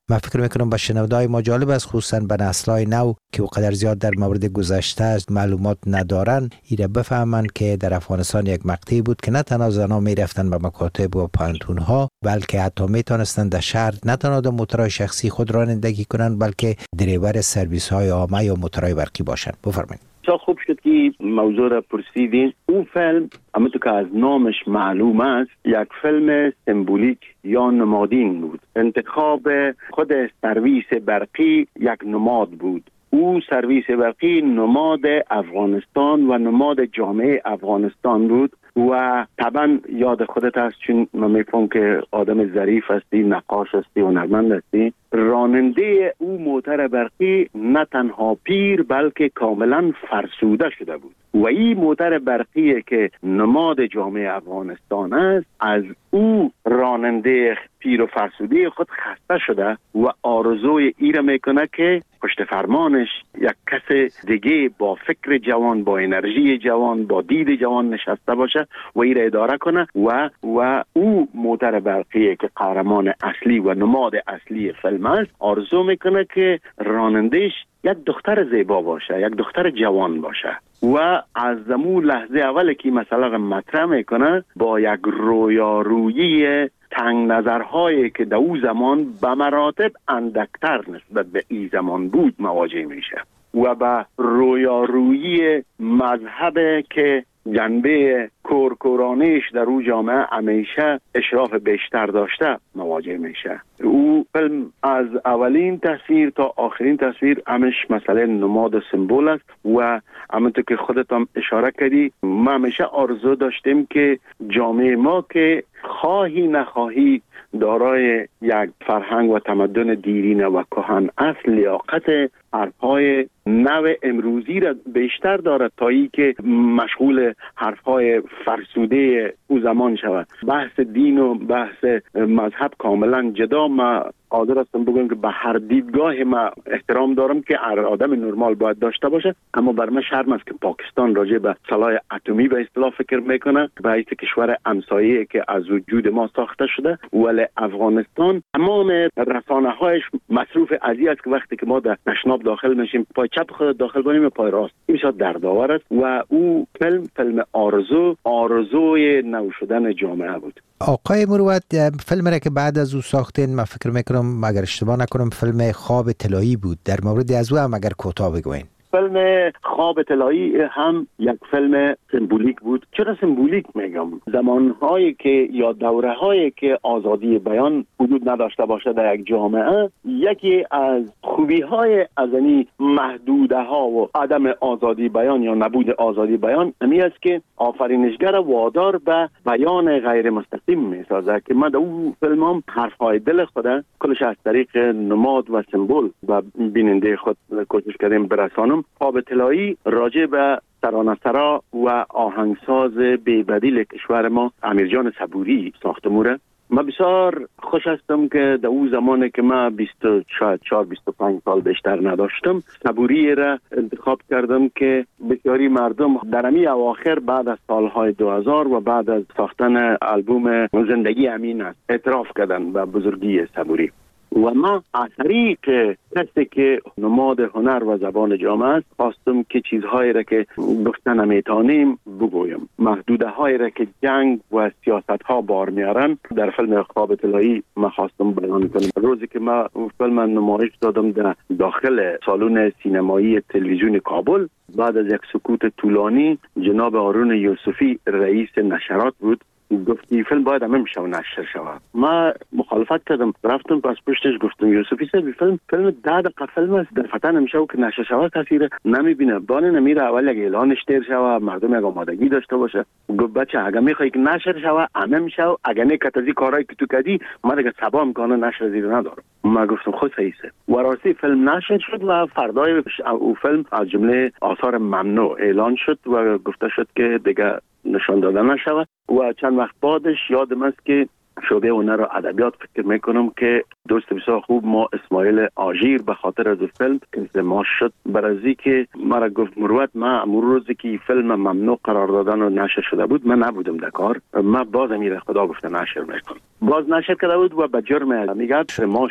من فکر میکنم با شنونده‌های ما جالب است، خصوصا به نسل‌های نو که وقدر زیاد در مورد گذشته معلومات ندارن، ایره بفهمن که در افغانستان یک مقطعی بود که نه تنها زنان میرفتن به مکاتب و پانتون‌ها، بلکه حتی میتونستن در شهر نه تنها در موتورهای شخصی خود رانندگی کنن، بلکه دریور سرویس‌های عامه یا موتورهای برقی باشن. بفرمایید. خوب شد که موضوع را پرسیدین. اون فیلم همونطور که از نامش معلوم است یک فیلم سمبولیک یا نمادین بود. انتخاب خود سرویس برقی یک نماد بود. او سرویس برقی نماد افغانستان و نماد جامعه افغانستان بود و طبعا یاد خودت هست، چون من میفهم که آدم ظریف هستی، نقاش هستی و هنرمند هستی. راننده او موتر برقی نه تنها پیر بلکه کاملا فرسوده شده بود و این موتر برقی که نماد جامعه افغانستان است، از او راننده پیر و فرسوده خود خسته شده و آرزوی ای را میکنه که پشت فرمانش یک کس دیگه با فکر جوان، با انرژی جوان، با دید جوان نشسته باشه و ای را اداره کنه و او موتر برقی که قهرمان اصلی و نماد اصلی فیلم است، آرزو میکنه که رانندهش یک دختر زیبا باشه، یک دختر جوان باشه و از زمون لحظه اول که مسئله را مطرح میکنه با یک رویارویی تنگ نظرهایی که در او زمان به مراتب اندکتر نسبت به این زمان بود مواجه میشه و به رویارویی مذهب که جنبه کورکورانیش در او جامعه همیشه اشراف بیشتر داشته مواجه میشه. او فیلم از اولین تصویر تا آخرین تصویر همش مسئله نماد سمبول است و همونطور که خودت هم اشاره کردی، ما همیشه آرزو داشتیم که جامعه ما که خواهی نخواهی دارای یک فرهنگ و تمدن دیرینه و کهن اصل، لیاقت حرفهای نو امروزی را بیشتر دارد تا ای که مشغول حرفهای فرسوده او زمان شود. بحث دین و بحث مذهب کاملا جدا. ما قادر هستم بگم که به هر دیدگاه ما احترام دارم که هر آدم نرمال باید داشته باشه، اما بر من شرم است که پاکستان راجع به سلاح اتمی به اصطلاح فکر میکنه، به حیث کشور همسایه که از وجود ما ساخته شده، ولی افغانستان تمام رسانه‌هایش مصروف ازی است که وقتی که ما در تشناب داخل میشیم پای چپ خود داخل کنیم و پای راست، این بسیار دردآور است و او فیلم آرزوی نو شدن جامعه بود. آقای مروت، فیلم را که بعد از او ساختین، من فکر میکنم اگر اشتباه نکنم فیلم خواب طلایی بود، در مورد از او هم اگر کوتاه بگوین. فیلم خواب طلایی هم یک فیلم سمبولیک بود. چرا سمبولیک میگم؟ زمانهایی که یا دورهایی که آزادی بیان وجود نداشته باشه در یک جامعه، یکی از خوبی‌های از این محدوده ها و عدم آزادی بیان یا نبود آزادی بیان همی است که آفرینشگر وادار به بیان غیر مستقیم میسازه که من در اون فیلم هم حرفهای دل خود کلش از طریق نماد و سمبول و بیننده خود کوشش کردیم برسانم. خواب طلایی راجع به ترانه‌سرا و آهنگساز بی‌بدیل کشور ما امیرجان صبوری ساختموره. من بسیار خوش هستم که در اون زمانی که من 24-25 سال بیشتر نداشتم، صبوری را انتخاب کردم که بسیاری مردم در امی اواخر بعد از سالهای 2000 و بعد از ساختن آلبوم زندگی امین است اعتراف کردن به بزرگی صبوری. و ما از طریق کسی که نماد هنر و زبان جامعه است خواستم که چیزهایی را که گفتن نمیتونیم بگویم، محدوده هایی را که جنگ و سیاست ها بار میارن در فیلم خواب طلایی ما خواستم بیان کنم. روزی که ما فیلم نمایش دادم در داخل سالن سینمایی تلویزیون کابل، بعد از یک سکوت طولانی جناب هارون یوسفی رئیس نشرات بود، گفتی فیلم باید همه میشه و نشر شود. ما مخالفت کردم، رفتم پس پشتش گفتم یوسفی صاحب فیلم 10 دقیقه فیلم است، در فتن نمیشه و که نشر شود کسی نمیبینه، بانه نمیره اول یک اعلانش تیر شود، مردم یک آمادگی داشته باشه. گفت بچه اگه میخوای که نشر شود همه میشه و اگه نه کتازی کارایی که تو کردی ما دیگه صبا میکنه نشر زیر ندارم. ما گفتم خود صحیحه و راستی فیلم نشر شد و فردای او فیلم از جمله آثار ممنوع اعلان شد و گفته شد که دیگه نشان داده نشود. و چند وقت بعدش یادم است که شعبه هنر و ادبیات فکر میکنم که دوست بسیار خوب ما اسماعیل آژیر به خاطر از فیلم که ما شد برازی که مرا گفت مروت، ما امروز روزی که فیلم ممنوع قرار دادن و نشر شده بود من نبودم در کار، ما باز امیر خدا گفته نشر میکنم، باز نشر کرده بود و به جرم میگه ما شد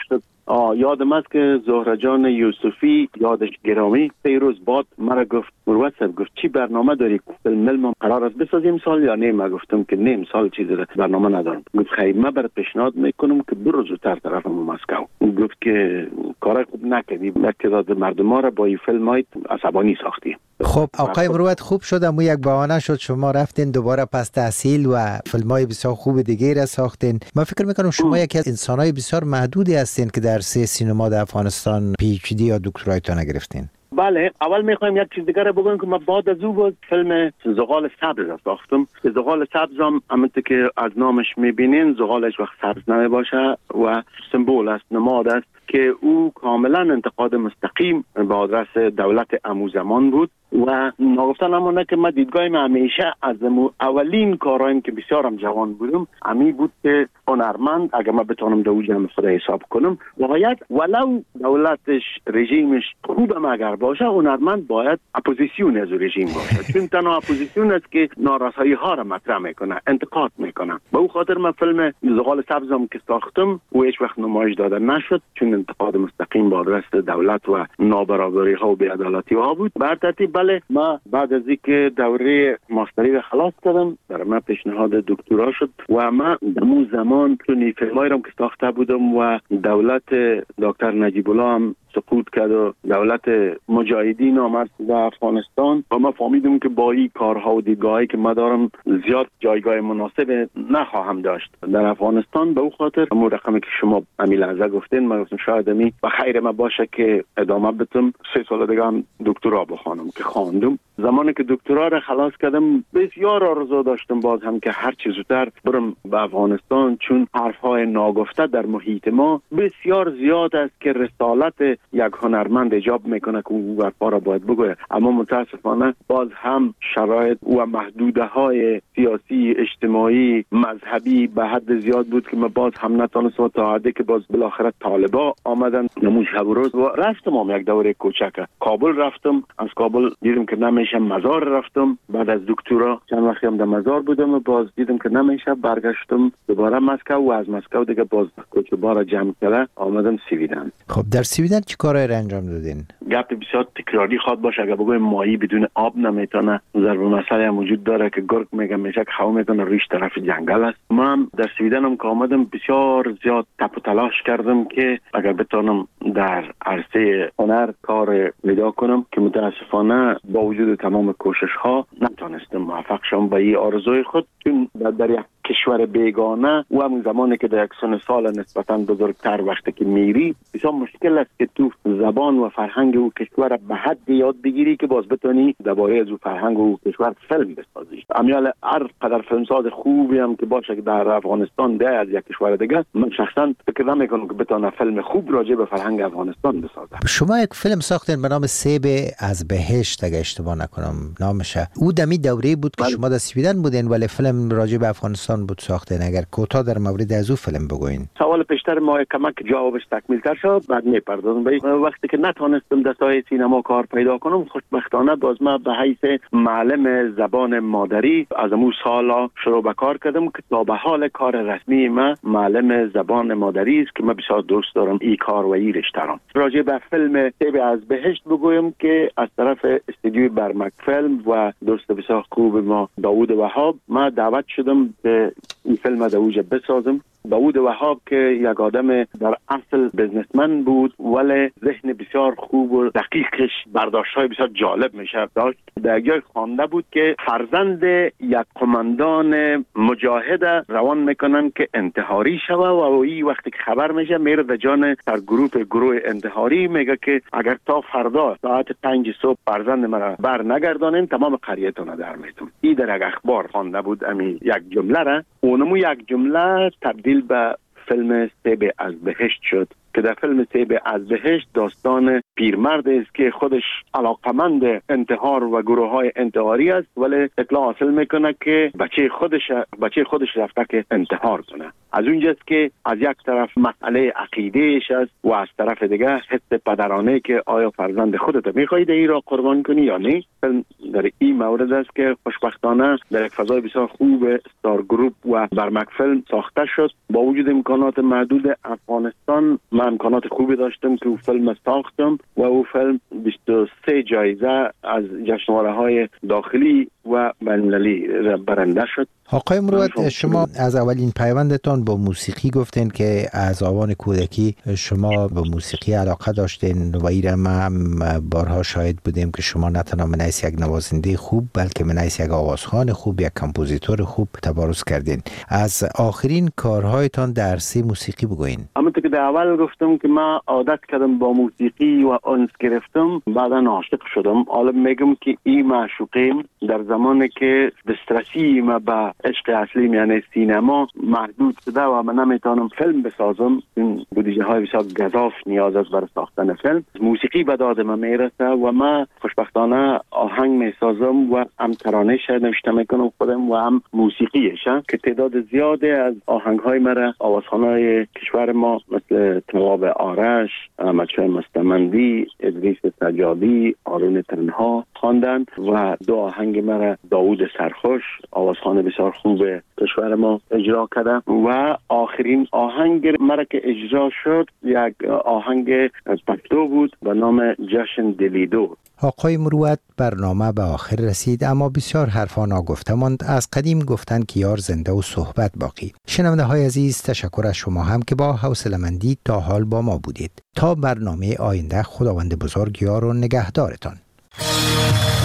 یادم است که زهره جان یوسفی یادش گرامی 3 روز بعد مرا گفت مروت صاحب گفت چی برنامه داری فیلم ما قرار است بسازیم سال یا نه؟ من گفتم که نه امسال چیزی برنامه ندارم. گفت خیلی من برات پیشنهاد میکنم که برو زودتر طرف مسکو. گفت که کار خوب نکردی، تعداد مردم را با این فیلم های عصبانی ساختی. خب آقای مروت خوب شد اما یک بهانه شد شما رفتین دوباره پس تحصیل و فیلم‌های بسیار خوب دیگه را ساختین. من فکر میکنم شما یکی از انسان‌های بسیار محدودی هستین که در سینما در افغانستان پی اچ دی یا دکترایتون گرفتین. بله، اول میخوایم یک چیز دیگه رو بگم که من بعد از او فیلم زغال سبز ساختم که زغال سبز هم همونطور که از نامش میبینین زغالش وقت سبز نمیباشه و سمبول است، نماد است که او کاملا انتقاد مستقیم به آدرس دولت اموزمان بود و ناگفتن همونه که من دیدگاهیم همیشه از اولین کارهایم که بسیارم جوان بودم امی بود که هنرمند اگر من بتونم دو جمع خدا حساب کنم باید ولو دولتش رژیمش خوبم اگر باشه هنرمند باید اپوزیسیون از رژیم باشه چون تنها اپوزیسیون است که نارسایی ها را مطرح میکنه، انتقاد میکنه. به او خاطر من فیلم زغال سبزم که ساختم و هیچ وقت نمایش داده نشد چون انتقاد مستقیم به آدرس دولت و نابرابری ها و بی‌عدالتی ها بود. بر ترتیب بله، ما بعد از اینکه دوره ماستری را خلاص کردم در من پیشنهاد دکترا شد و ما در اون زمان چون فیلمایی را که ساخته بودم و دولت دکتر نجیب الله هم سقوط کرد و دولت مجاهدین آمد در افغانستان و ما فهمیدیم که با این کارها و دیدگاهی که ما دارم زیاد جایگاه مناسب نخواهم داشت در افغانستان. به او خاطر همون رقمی که شما امیل لحظه گفتین من گفتم شاید امی و خیر ما باشه که ادامه بدم 3 سال دیگه هم دکترا بخوانم که خواندم. زمانی که دکترا را خلاص کردم بسیار آرزو داشتم باز هم که هر چه زودتر برم به افغانستان چون حرفهای ناگفته در محیط ما بسیار زیاد است که رسالت یک هنرمند ایجاب میکنه که او حرفا را باید بگوید، اما متاسفانه باز هم شرایط و محدوده های سیاسی اجتماعی مذهبی به حد زیاد بود که من باز هم نتونستم تا حدی که باز بالاخره طالبا آمدن نموش شب و روز و رفتم یک دوره کوچک کابل رفتم. از کابل دیدم که نمیشه مزار رفتم. بعد از دکترا چند وقتی هم در مزار بودم و باز دیدم که نمیشه برگشتم دوباره مسکو و از مسکو دیگه باز کوچبارا جمع کرده آمدم سویدن. خب در سویدن چی کارایی را انجام دادین؟ گپ بسیار تکراری خواد باشه اگر بگویم ماهی بدون آب نمیتونه. ضرب مسئله هم وجود داره که گرگ میگه میشه که خو میتونه ریش طرف جنگل است. من در سویدن هم که آمدم بسیار زیاد تپ و تلاش کردم که اگر بتونم در عرصه هنر کار پیدا کنم که متاسفانه با وجود تمام کوشش ها نتونستم موفق شم به این آرزوی خود چون در یک کشور بیگانه و همون زمانی که در یک سن سال نسبتاً بزرگتر وقتی که میری بسیار مشکل است که تو زبان و فرهنگ او کشور به حد یاد بگیری که باز بتونی درباره از او فرهنگ و کشور فیلم بسازی. امیال هر قدر فیلمساز خوبی هم که باشه که در افغانستان ده از یک کشور دیگه من شخصا فکر نمیکنم که بتونه فیلم خوب راجع به فرهنگ افغانستان بسازه. شما یک فیلم ساختین به نام سیب از بهشت اگه اشتباه نکنم نامشه. او دمی دوره بود که شما در سویدن بودین ولی فیلم راجع به افغانستان بود ساختین. اگر کوتاه در مورد از او فیلم بگوین. سوال پیشتر ما کمک جوابش تکمیل تر شد بعد میپردازم. وقتی که نتونستم در ساحه سینما کار پیدا کنم خوشبختانه باز ما به حیث معلم زبان مادری از امو سالا شروع به کار کردم که تا به حال کار رسمی ما معلم زبان مادری است که من بسیار دوست دارم این کار و این رشته را. راجع به فیلم سیب از بهشت بگویم که از طرف استودیوی برمک فیلم و دوست بسیار خوب ما داوود وهاب ما دعوت شدم که این فیلم در اوج بسازم. داوود وهاب که یک آدم در اصل بزنسمن بود ولی ذهن بسیار خوب و دقیقش برداشت‌های بسیار جالب میشه داشت. در جای خوانده بود که فرزند یک قماندان مجاهد روان میکنن که انتحاری شوه و این وقتی که خبر میشه میره در جان گروه انتحاری میگه که اگر تا فردا ساعت 5 صبح فرزند مرا بر نگردانین تمام قریتون در میتون. این در یک اخبار خوانده بود امی یک جمله را اونمو یک جمله تبدیل به فیلم سیب از بهشت شد که در فیلم سیب از بهشت داستان پیرمرد است که خودش علاقمند انتحار و گروه های انتحاری است، ولی اطلاع حاصل میکنه که بچه خودش رفته که انتحار کنه. از اونجاست که از یک طرف مسئله عقیدهش است و از طرف دیگه حس پدرانه که آیا فرزند خودت میخواهی این را قربان کنی یا نه. در این مورد است که خوشبختانه در یک فضای بسیار خوب ستار گروپ و برمک فیلم ساخته شد. با وجود امکانات محدود افغانستان، من امکانات خوبی داشتم که او فیلم ساختم و او فیلم 23 جایزه از جشنواره‌های داخلی و بین‌المللی برنده شد. آقای مروت، شما از اولین پیوندتان با موسیقی گفتین که از آوان کودکی شما به موسیقی علاقه داشتین و ایره ما بارها شاهد بودیم که شما نه تنها منیس یک نوازنده خوب بلکه منیس یک آوازخوان خوب، یک کمپوزیتور خوب تبارز کردین. از آخرین کارهایتان در عرصه موسیقی بگوین. همونطور که در اول گفتم که من عادت کردم با موسیقی و انس گرفتم، بعدا عاشق شدم. حالا میگم که این معشوقیم در زمانی که دسترسی ما به عشق اصلی یعنی سینما محدود شده و من نمیتونم فیلم بسازم، این بودجه های بسیار گزاف نیاز است برای ساختن فیلم. موسیقی به داد من میرسه و من خوشبختانه آهنگ میسازم و هم ترانه‌اش نوشته میکنم خودم و هم موسیقیش، که تعداد زیاده از آهنگ های مرا آوازخوان‌های کشور ما مثل تواب آرش، احمدشاه مستمندی، ادریس سجادی، آرون تنها خواندن و دو آهنگ مرا داوود سرخوش آوازخوان بسیار خوب کشور ما اجرا کرده و آخرین آهنگ مرا که اجرا شد یک آهنگ پشتو بود به نام جشن دلیدو. آقای مروت، برنامه به آخر رسید اما بسیار حرفا ناگفته ماند. از قدیم گفتن که یار زنده و صحبت باقی. شنونده های عزیز، تشکر از شما هم که با حوصله‌مندی تا حال با ما بودید. تا برنامه آینده، خداوند بزرگ یار و نگهدارتان.